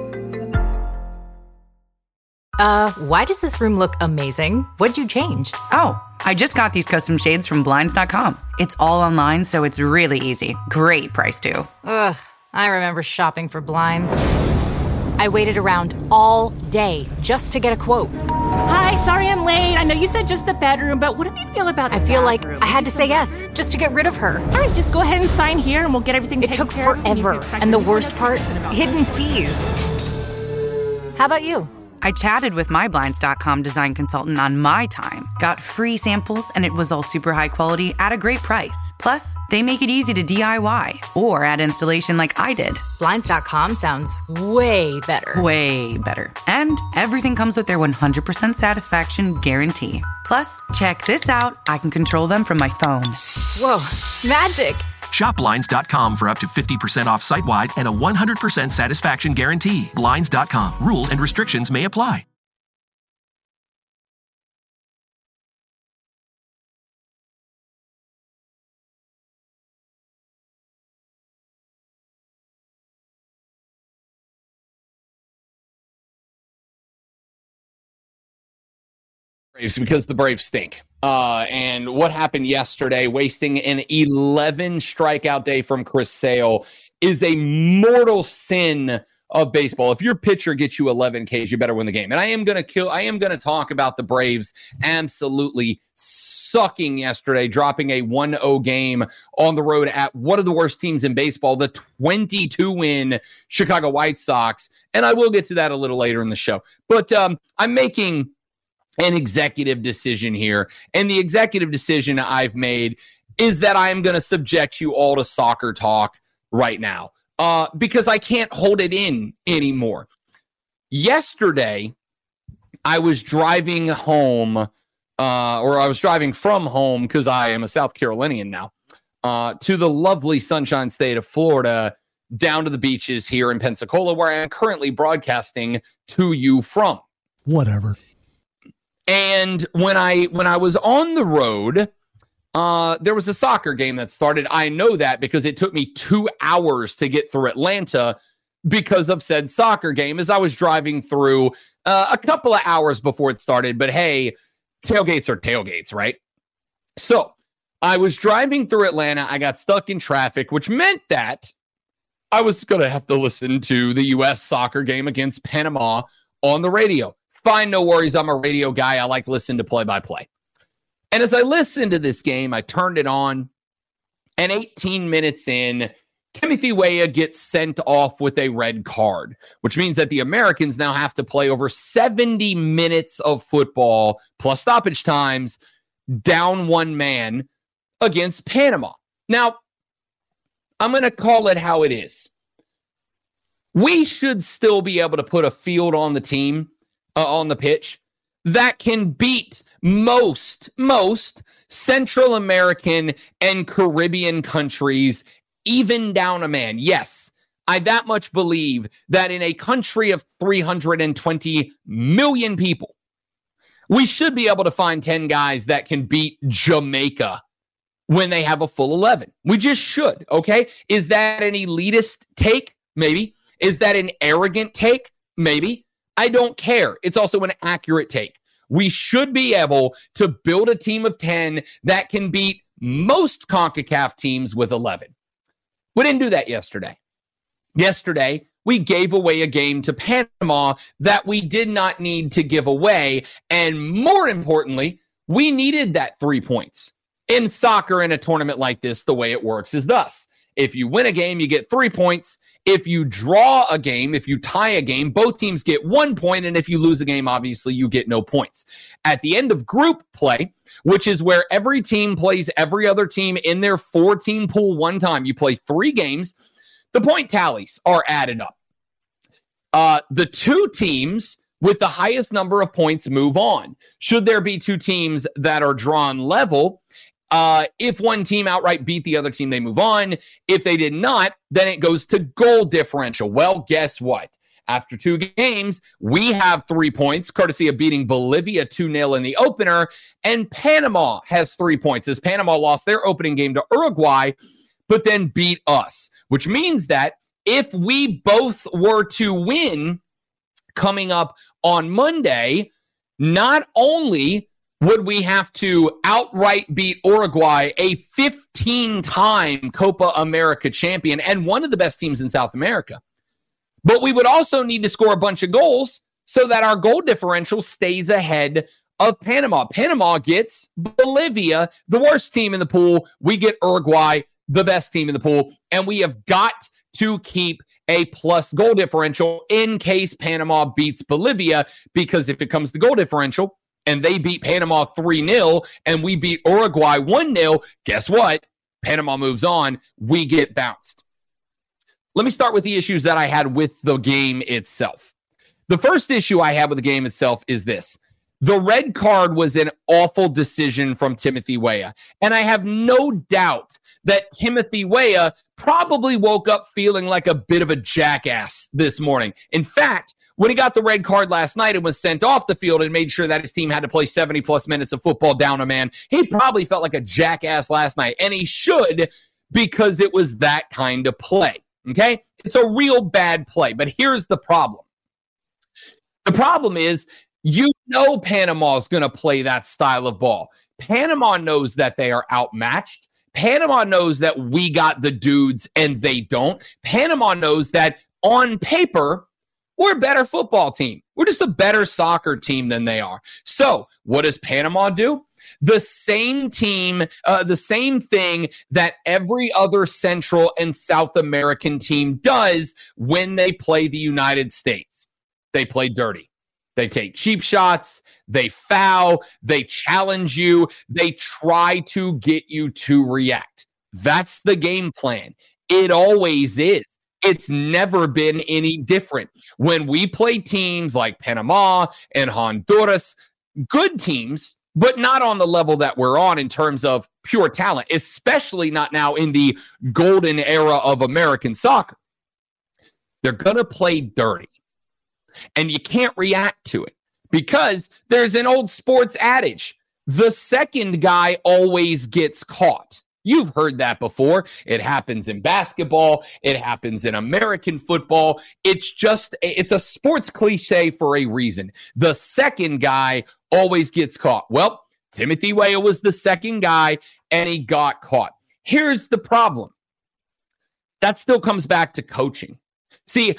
Why does this room look amazing? What'd you change? Oh, I just got these custom shades from Blinds.com. It's all online, so it's really easy. Great price, too. Ugh, I remember shopping for blinds. I waited around all day just to get a quote. Hi, sorry I'm late. I know you said just the bedroom, but what do you feel about the I feel bathroom? like I had to say yes just to get rid of her. All right, just go ahead and sign here and we'll get everything It taken took care of. forever, and the worst part, hidden fees. How about you? I chatted with my Blinds.com design consultant on my time, got free samples, and it was all super high quality at a great price. Plus, they make it easy to DIY or add installation like I did. Blinds.com sounds way better. Way better. And everything comes with their 100% satisfaction guarantee. Plus, check this out. I can control them from my phone. Whoa, magic. Shop Blinds.com for up to 50% off site-wide and a 100% satisfaction guarantee. Blinds.com. Rules and restrictions may apply. Braves because the Braves stink. And what happened yesterday, wasting an 11 strikeout day from Chris Sale, is a mortal sin of baseball. If your pitcher gets you 11 Ks, you better win the game. And I am going to talk about the Braves absolutely sucking yesterday, dropping a 1-0 game on the road at one of the worst teams in baseball, the 22-win Chicago White Sox. And I will get to that a little later in the show. But I'm making an executive decision here. And the executive decision I've made is that I am going to subject you all to soccer talk right now. Because I can't hold it in anymore. Yesterday, I was driving home, or I was driving from home because I am a South Carolinian now, to the lovely sunshine state of Florida, down to the beaches here in Pensacola, where I am currently broadcasting to you from. Whatever. And when I was on the road, there was a soccer game that started. I know that because it took me 2 hours to get through Atlanta because of said soccer game as I was driving through a couple of hours before it started. But hey, tailgates are tailgates, right? So I was driving through Atlanta. I got stuck in traffic, which meant that I was going to have to listen to the U.S. soccer game against Panama on the radio. Fine, no worries. I'm a radio guy. I like listening to play-by-play. And as I listened to this game, I turned it on, and 18 minutes in, Timothy Weah gets sent off with a red card, which means that the Americans now have to play over 70 minutes of football plus stoppage times, down one man against Panama. Now, I'm going to call it how it is. We should still be able to put a field on the team, on the pitch, that can beat most Central American and Caribbean countries, even down a man. Yes, I that much believe that in a country of 320 million people, we should be able to find 10 guys that can beat Jamaica when they have a full 11. We just should, okay? Is that an elitist take? Maybe. Is that an arrogant take? Maybe. I don't care. It's also an accurate take. We should be able to build a team of 10 that can beat most CONCACAF teams with 11. We didn't do that yesterday. Yesterday, we gave away a game to Panama that we did not need to give away. And more importantly, we needed that 3 points. In soccer, in a tournament like this, the way it works is thus. If you win a game, you get 3 points. If you draw a game, if you tie a game, both teams get 1 point. And if you lose a game, obviously, you get no points. At the end of group play, which is where every team plays every other team in their 4-team pool one time, you play 3 games, the point tallies are added up. The 2 teams with the highest number of points move on. Should there be 2 teams that are drawn level, if one team outright beat the other team, they move on. If they did not, then it goes to goal differential. Well, guess what? After 2 games, we have 3 points, courtesy of beating Bolivia 2-0 in the opener, and Panama has 3 points, as Panama lost their opening game to Uruguay, but then beat us, which means that if we both were to win coming up on Monday, not only would we have to outright beat Uruguay, a 15-time Copa America champion and one of the best teams in South America, but we would also need to score a bunch of goals so that our goal differential stays ahead of Panama. Panama gets Bolivia, the worst team in the pool. We get Uruguay, the best team in the pool, and we have got to keep a plus goal differential in case Panama beats Bolivia, because if it comes to goal differential and they beat Panama 3-0 and we beat Uruguay 1-0, guess what? Panama moves on. We get bounced. Let me start with the issues that I had with the game itself. The first issue I had with the game itself is this. The red card was an awful decision from Timothy Weah. And I have no doubt that Timothy Weah probably woke up feeling like a bit of a jackass this morning. In fact, when he got the red card last night and was sent off the field and made sure that his team had to play 70-plus minutes of football down a man, he probably felt like a jackass last night. And he should, because it was that kind of play. Okay? It's a real bad play. But here's the problem. The problem is you know Panama is going to play that style of ball. Panama knows that they are outmatched. Panama knows that we got the dudes and they don't. Panama knows that on paper, we're a better football team. We're just a better soccer team than they are. So what does Panama do? The same team, the same thing that every other Central and South American team does when they play the United States. They play dirty. They take cheap shots. They foul. They challenge you. They try to get you to react. That's the game plan. It always is. It's never been any different. When we play teams like Panama and Honduras, good teams, but not on the level that we're on in terms of pure talent, especially not now in the golden era of American soccer. They're going to play dirty. And you can't react to it because there's an old sports adage. The second guy always gets caught. You've heard that before. It happens in basketball. It happens in American football. It's a sports cliche for a reason. The second guy always gets caught. Well, Timothy Weah was the second guy and he got caught. Here's the problem. That still comes back to coaching. See,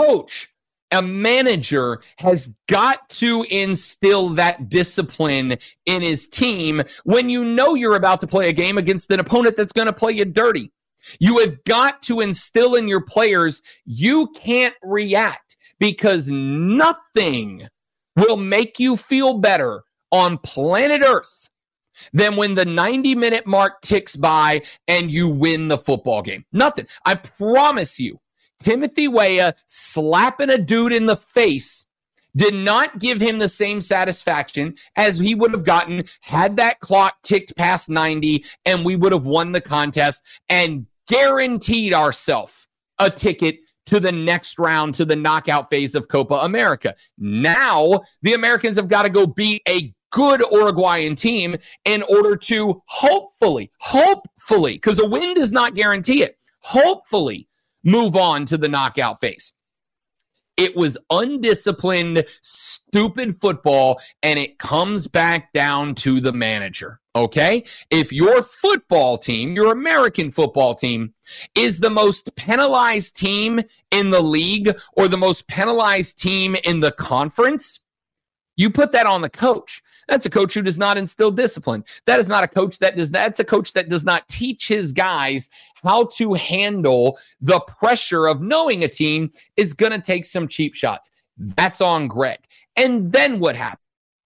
a manager has got to instill that discipline in his team when you know you're about to play a game against an opponent that's going to play you dirty. You have got to instill in your players, you can't react because nothing will make you feel better on planet Earth than when the 90-minute mark ticks by and you win the football game. Nothing. I promise you. Timothy Weah slapping a dude in the face did not give him the same satisfaction as he would have gotten had that clock ticked past 90 and we would have won the contest and guaranteed ourselves a ticket to the next round, to the knockout phase of Copa America. Now, the Americans have got to go beat a good Uruguayan team in order to hopefully, because a win does not guarantee it, hopefully, move on to the knockout phase. It was undisciplined, stupid football, and it comes back down to the manager, okay? If your football team, your American football team, is the most penalized team in the league or the most penalized team in the conference, you put that on the coach. That's a coach who does not instill discipline. That is not a coach that's a coach that does not teach his guys how to handle the pressure of knowing a team is going to take some cheap shots. That's on Greg. And then what happened?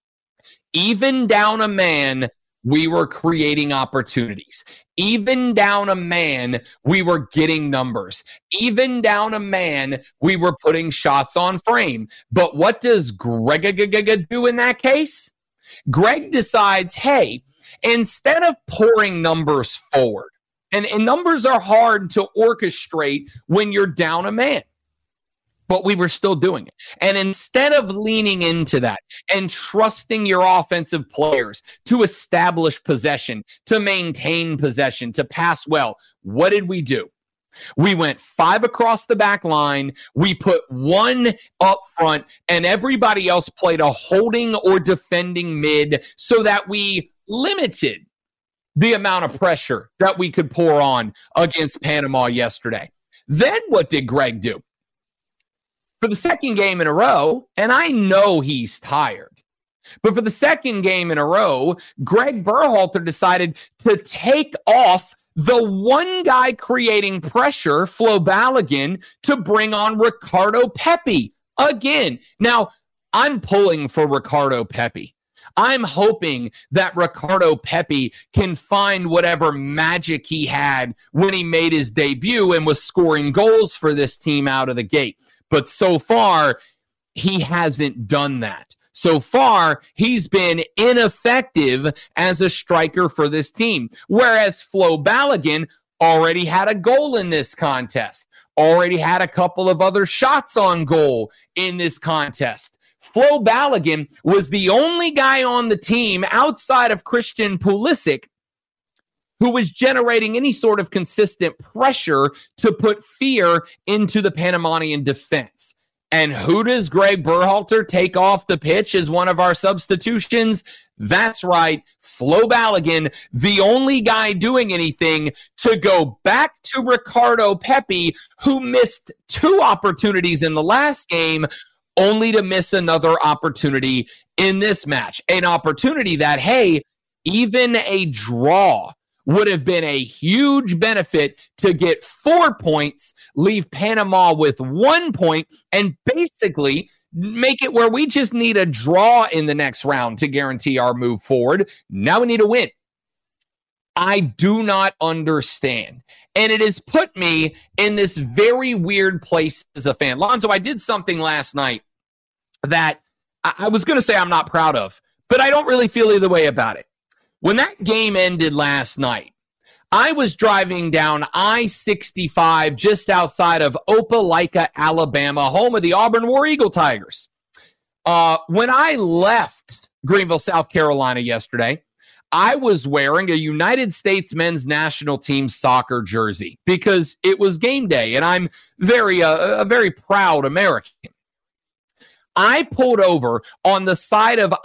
Even down a man, we were creating opportunities. Even down a man, we were getting numbers. Even down a man, we were putting shots on frame. But what does Greg do in that case? Greg decides, hey, instead of pouring numbers forward, and numbers are hard to orchestrate when you're down a man. But we were still doing it. And instead of leaning into that and trusting your offensive players to establish possession, to maintain possession, to pass well, what did we do? We went 5 across the back line. We put 1 up front, and everybody else played a holding or defending mid so that we limited the amount of pressure that we could pour on against Panama yesterday. Then what did Greg do? For the second game in a row, and I know he's tired, but for the second game in a row, Greg Berhalter decided to take off the one guy creating pressure, Flo Balogun, to bring on Ricardo Pepi again. Now, I'm pulling for Ricardo Pepi. I'm hoping that Ricardo Pepi can find whatever magic he had when he made his debut and was scoring goals for this team out of the gate. But so far, he hasn't done that. So far, he's been ineffective as a striker for this team. Whereas Flo Balogun already had a goal in this contest, already had a couple of other shots on goal in this contest. Flo Balogun was the only guy on the team outside of Christian Pulisic who was generating any sort of consistent pressure to put fear into the Panamanian defense. And who does Greg Berhalter take off the pitch as one of our substitutions? That's right, Flo Balogun, the only guy doing anything to go back to Ricardo Pepi, who missed 2 opportunities in the last game, only to miss another opportunity in this match. An opportunity that, hey, even a draw would have been a huge benefit to get 4 points, leave Panama with 1 point, and basically make it where we just need a draw in the next round to guarantee our move forward. Now we need a win. I do not understand. And it has put me in this very weird place as a fan. Lonzo, I did something last night that I was going to say I'm not proud of, but I don't really feel either way about it. When that game ended last night, I was driving down I-65 just outside of Opelika, Alabama, home of the Auburn War Eagle Tigers. When I left Greenville, South Carolina yesterday, I was wearing a United States men's national team soccer jersey because it was game day, and I'm a very proud American. I pulled over on the side of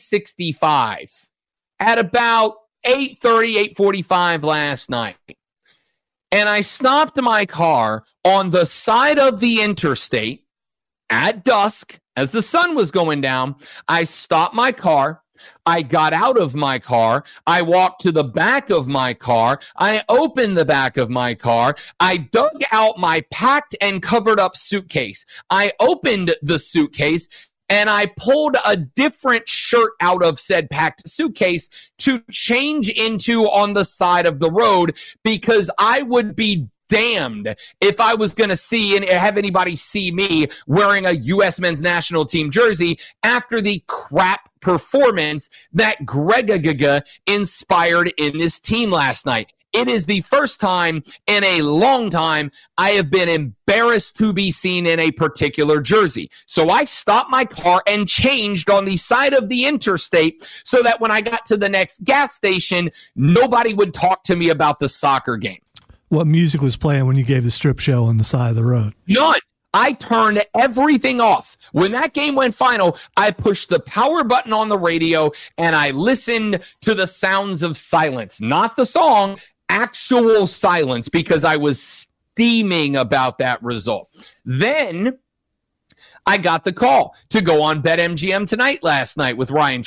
I-65 at about 8:30, 8:45 last night. And I stopped my car on the side of the interstate at dusk as the sun was going down. I stopped my car. I got out of my car. I walked to the back of my car. I opened the back of my car. I dug out my packed and covered up suitcase. I opened the suitcase and I pulled a different shirt out of said packed suitcase to change into on the side of the road because I would be damned if I was going to see and have anybody see me wearing a U.S. men's national team jersey after the crap performance that Greg inspired in this team last night. It is the first time in a long time I have been embarrassed to be seen in a particular jersey. So I stopped my car and changed on the side of the interstate so that when I got to the next gas station, nobody would talk to me about the soccer game. What music was playing when you gave the strip show on the side of the road? None. I turned everything off. When that game went final, I pushed the power button on the radio and I listened to the sounds of silence, not the song, actual silence, because I was steaming about that result. Then I got the call to go on BetMGM Tonight last night with Ryan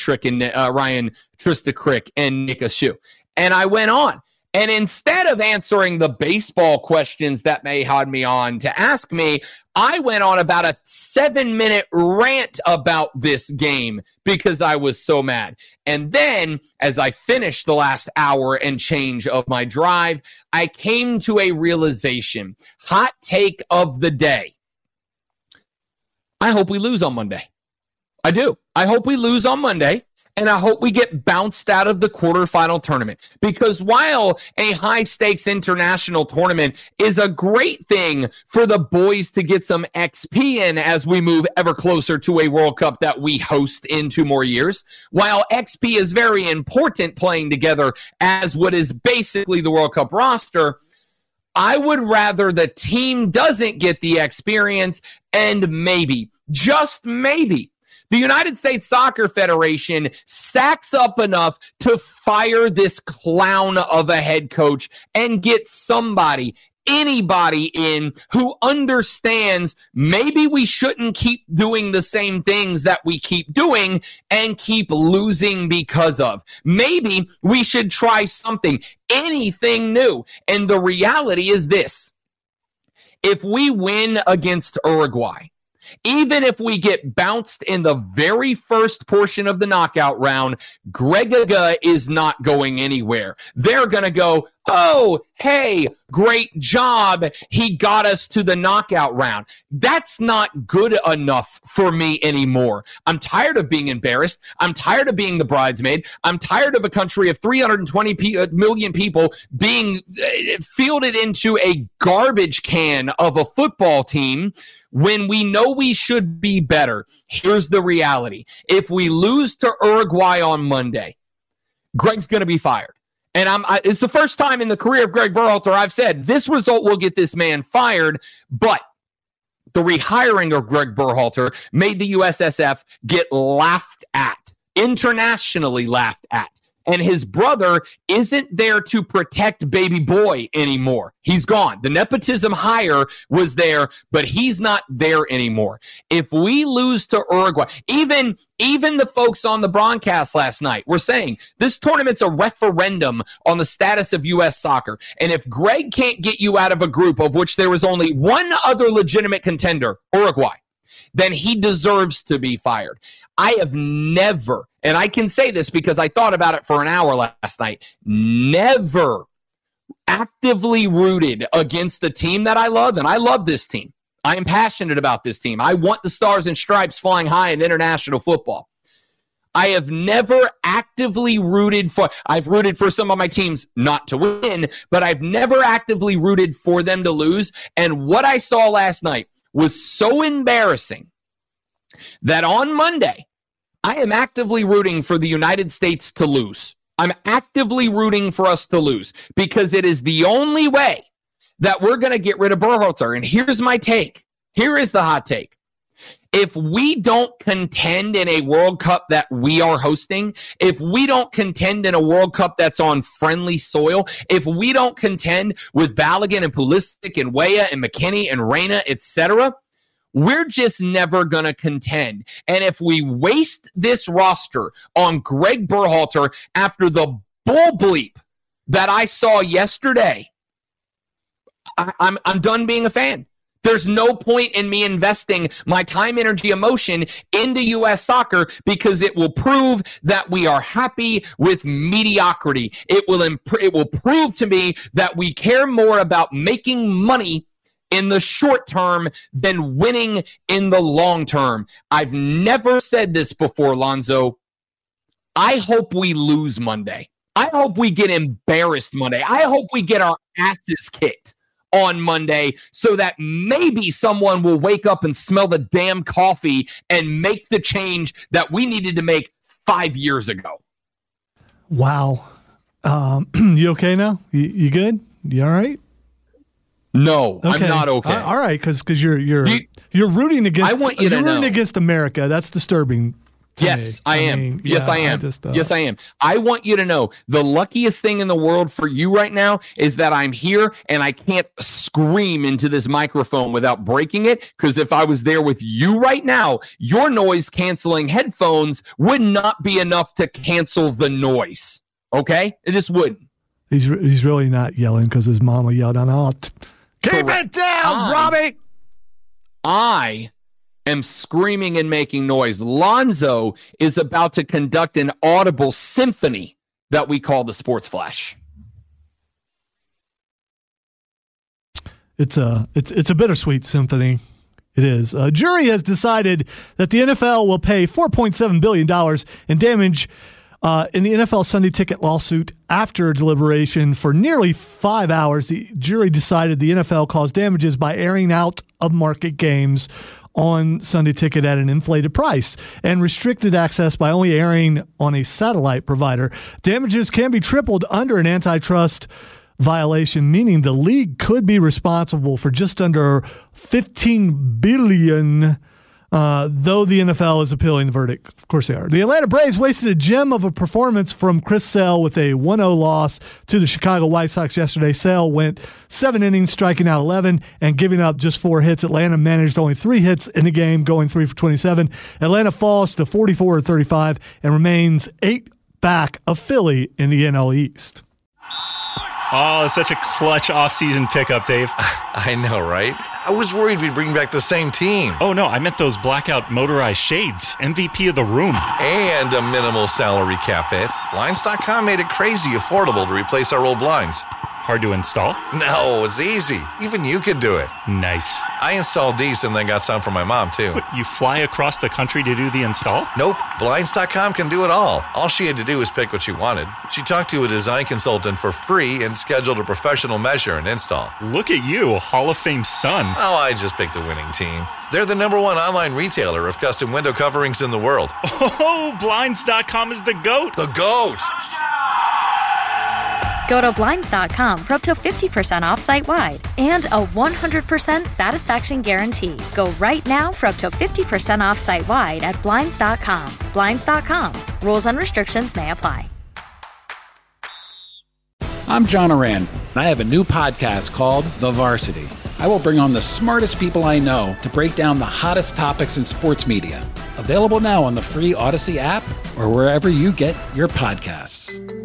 Trista Crick and Nick Ashu. And I went on. And instead of answering the baseball questions that May had me on to ask me, I went on about a 7-minute rant about this game because I was so mad. And then, as I finished the last hour and change of my drive, I came to a realization. Hot take of the day. I hope we lose on Monday. I do. I hope we lose on Monday. And I hope we get bounced out of the quarterfinal tournament. Because while a high-stakes international tournament is a great thing for the boys to get some XP in as we move ever closer to a World Cup that we host in 2 more years, while XP is very important playing together as what is basically the World Cup roster, I would rather the team doesn't get the experience and maybe, just maybe, the United States Soccer Federation sacks up enough to fire this clown of a head coach and get anybody in who understands maybe we shouldn't keep doing the same things that we keep doing and keep losing because of. Maybe we should try something, anything new. And the reality is this. If we win against Uruguay, even if we get bounced in the very first portion of the knockout round, Greg is not going anywhere. They're going to go, oh, hey, great job. He got us to the knockout round. That's not good enough for me anymore. I'm tired of being embarrassed. I'm tired of being the bridesmaid. I'm tired of a country of 320 million people being fielded into a garbage can of a football team when we know we should be better. Here's the reality. If we lose to Uruguay on Monday, Greg's going to be fired. And it's the first time in the career of Greg Berhalter I've said this result will get this man fired, but the rehiring of Greg Berhalter made the USSF get laughed at, internationally laughed at. And his brother isn't there to protect baby boy anymore. He's gone. The nepotism hire was there, but he's not there anymore. If we lose to Uruguay, even the folks on the broadcast last night were saying this tournament's a referendum on the status of U.S. soccer. And if Greg can't get you out of a group of which there was only one other legitimate contender, Uruguay, then he deserves to be fired. I have never, and I can say this because I thought about it for an hour last night, never actively rooted against the team that I love, and I love this team. I am passionate about this team. I want the stars and stripes flying high in international football. I have never actively rooted for, I've rooted for some of my teams not to win, but I've never actively rooted for them to lose. And what I saw last night was so embarrassing that on Monday, I am actively rooting for the United States to lose. I'm actively rooting for us to lose because it is the only way that we're going to get rid of Berhalter. And here's my take. Here is the hot take. If we don't contend in a World Cup that we are hosting, if we don't contend in a World Cup that's on friendly soil, if we don't contend with Balogun and Pulisic and Weah and McKennie and Reyna, etc., we're just never going to contend. And if we waste this roster on Greg Berhalter after the bull bleep that I saw yesterday, I'm done being a fan. There's no point in me investing my time, energy, emotion into U.S. soccer because it will prove that we are happy with mediocrity. It will prove to me that we care more about making money in the short term than winning in the long term. I've never said this before, Lonzo. I hope we lose Monday. I hope we get embarrassed Monday. I hope we get our asses kicked on Monday so that maybe someone will wake up and smell the damn coffee and make the change that we needed to make 5 years ago. Wow. You okay now? You good? You all right? No, okay. I'm not okay. All right, because you're rooting against. I want you to know. Rooting against America. That's disturbing. Yes, I am. Yes, I am. Yes, I am. I want you to know the luckiest thing in the world for you right now is that I'm here and I can't scream into this microphone without breaking it. Because if I was there with you right now, your noise canceling headphones would not be enough to cancel the noise. Okay, it just wouldn't. He's really not yelling because his mama yelled on all. Keep it down, Robbie. I am screaming and making noise. Lonzo is about to conduct an audible symphony that we call the Sports Flash. It's a bittersweet symphony. It is. A jury has decided that the NFL will pay $4.7 billion in damage in the NFL Sunday Ticket lawsuit. After deliberation for nearly 5 hours, the jury decided the NFL caused damages by airing out of market games on Sunday Ticket at an inflated price and restricted access by only airing on a satellite provider. Damages can be tripled under an antitrust violation, meaning the league could be responsible for just under $15 billion, though the NFL is appealing the verdict. Of course they are. The Atlanta Braves wasted a gem of a performance from Chris Sale with a 1-0 loss to the Chicago White Sox yesterday. Sale went 7 innings, striking out 11 and giving up just 4 hits. Atlanta managed only 3 hits in the game, going 3 for 27. Atlanta falls to 44-35 and remains 8 back of Philly in the NL East. Oh, it's such a clutch offseason pickup, Dave. I know, right? I was worried we'd bring back the same team. Oh, no, I meant those blackout motorized shades. MVP of the room. And a minimal salary cap hit. Blinds.com made it crazy affordable to replace our old blinds. Hard to install? No, it's easy. Even you could do it. Nice. I installed these and then got some for my mom, too. What, you fly across the country to do the install? Nope. Blinds.com can do it all. All she had to do was pick what she wanted. She talked to a design consultant for free and scheduled a professional measure and install. Look at you, Hall of Fame son. Oh, I just picked the winning team. They're the #1 online retailer of custom window coverings in the world. Oh, Blinds.com is the GOAT. The GOAT! Go to Blinds.com for up to 50% off site-wide and a 100% satisfaction guarantee. Go right now for up to 50% off site-wide at Blinds.com. Blinds.com. Rules and restrictions may apply. I'm John Oran, and I have a new podcast called The Varsity. I will bring on the smartest people I know to break down the hottest topics in sports media. Available now on the free Odyssey app or wherever you get your podcasts.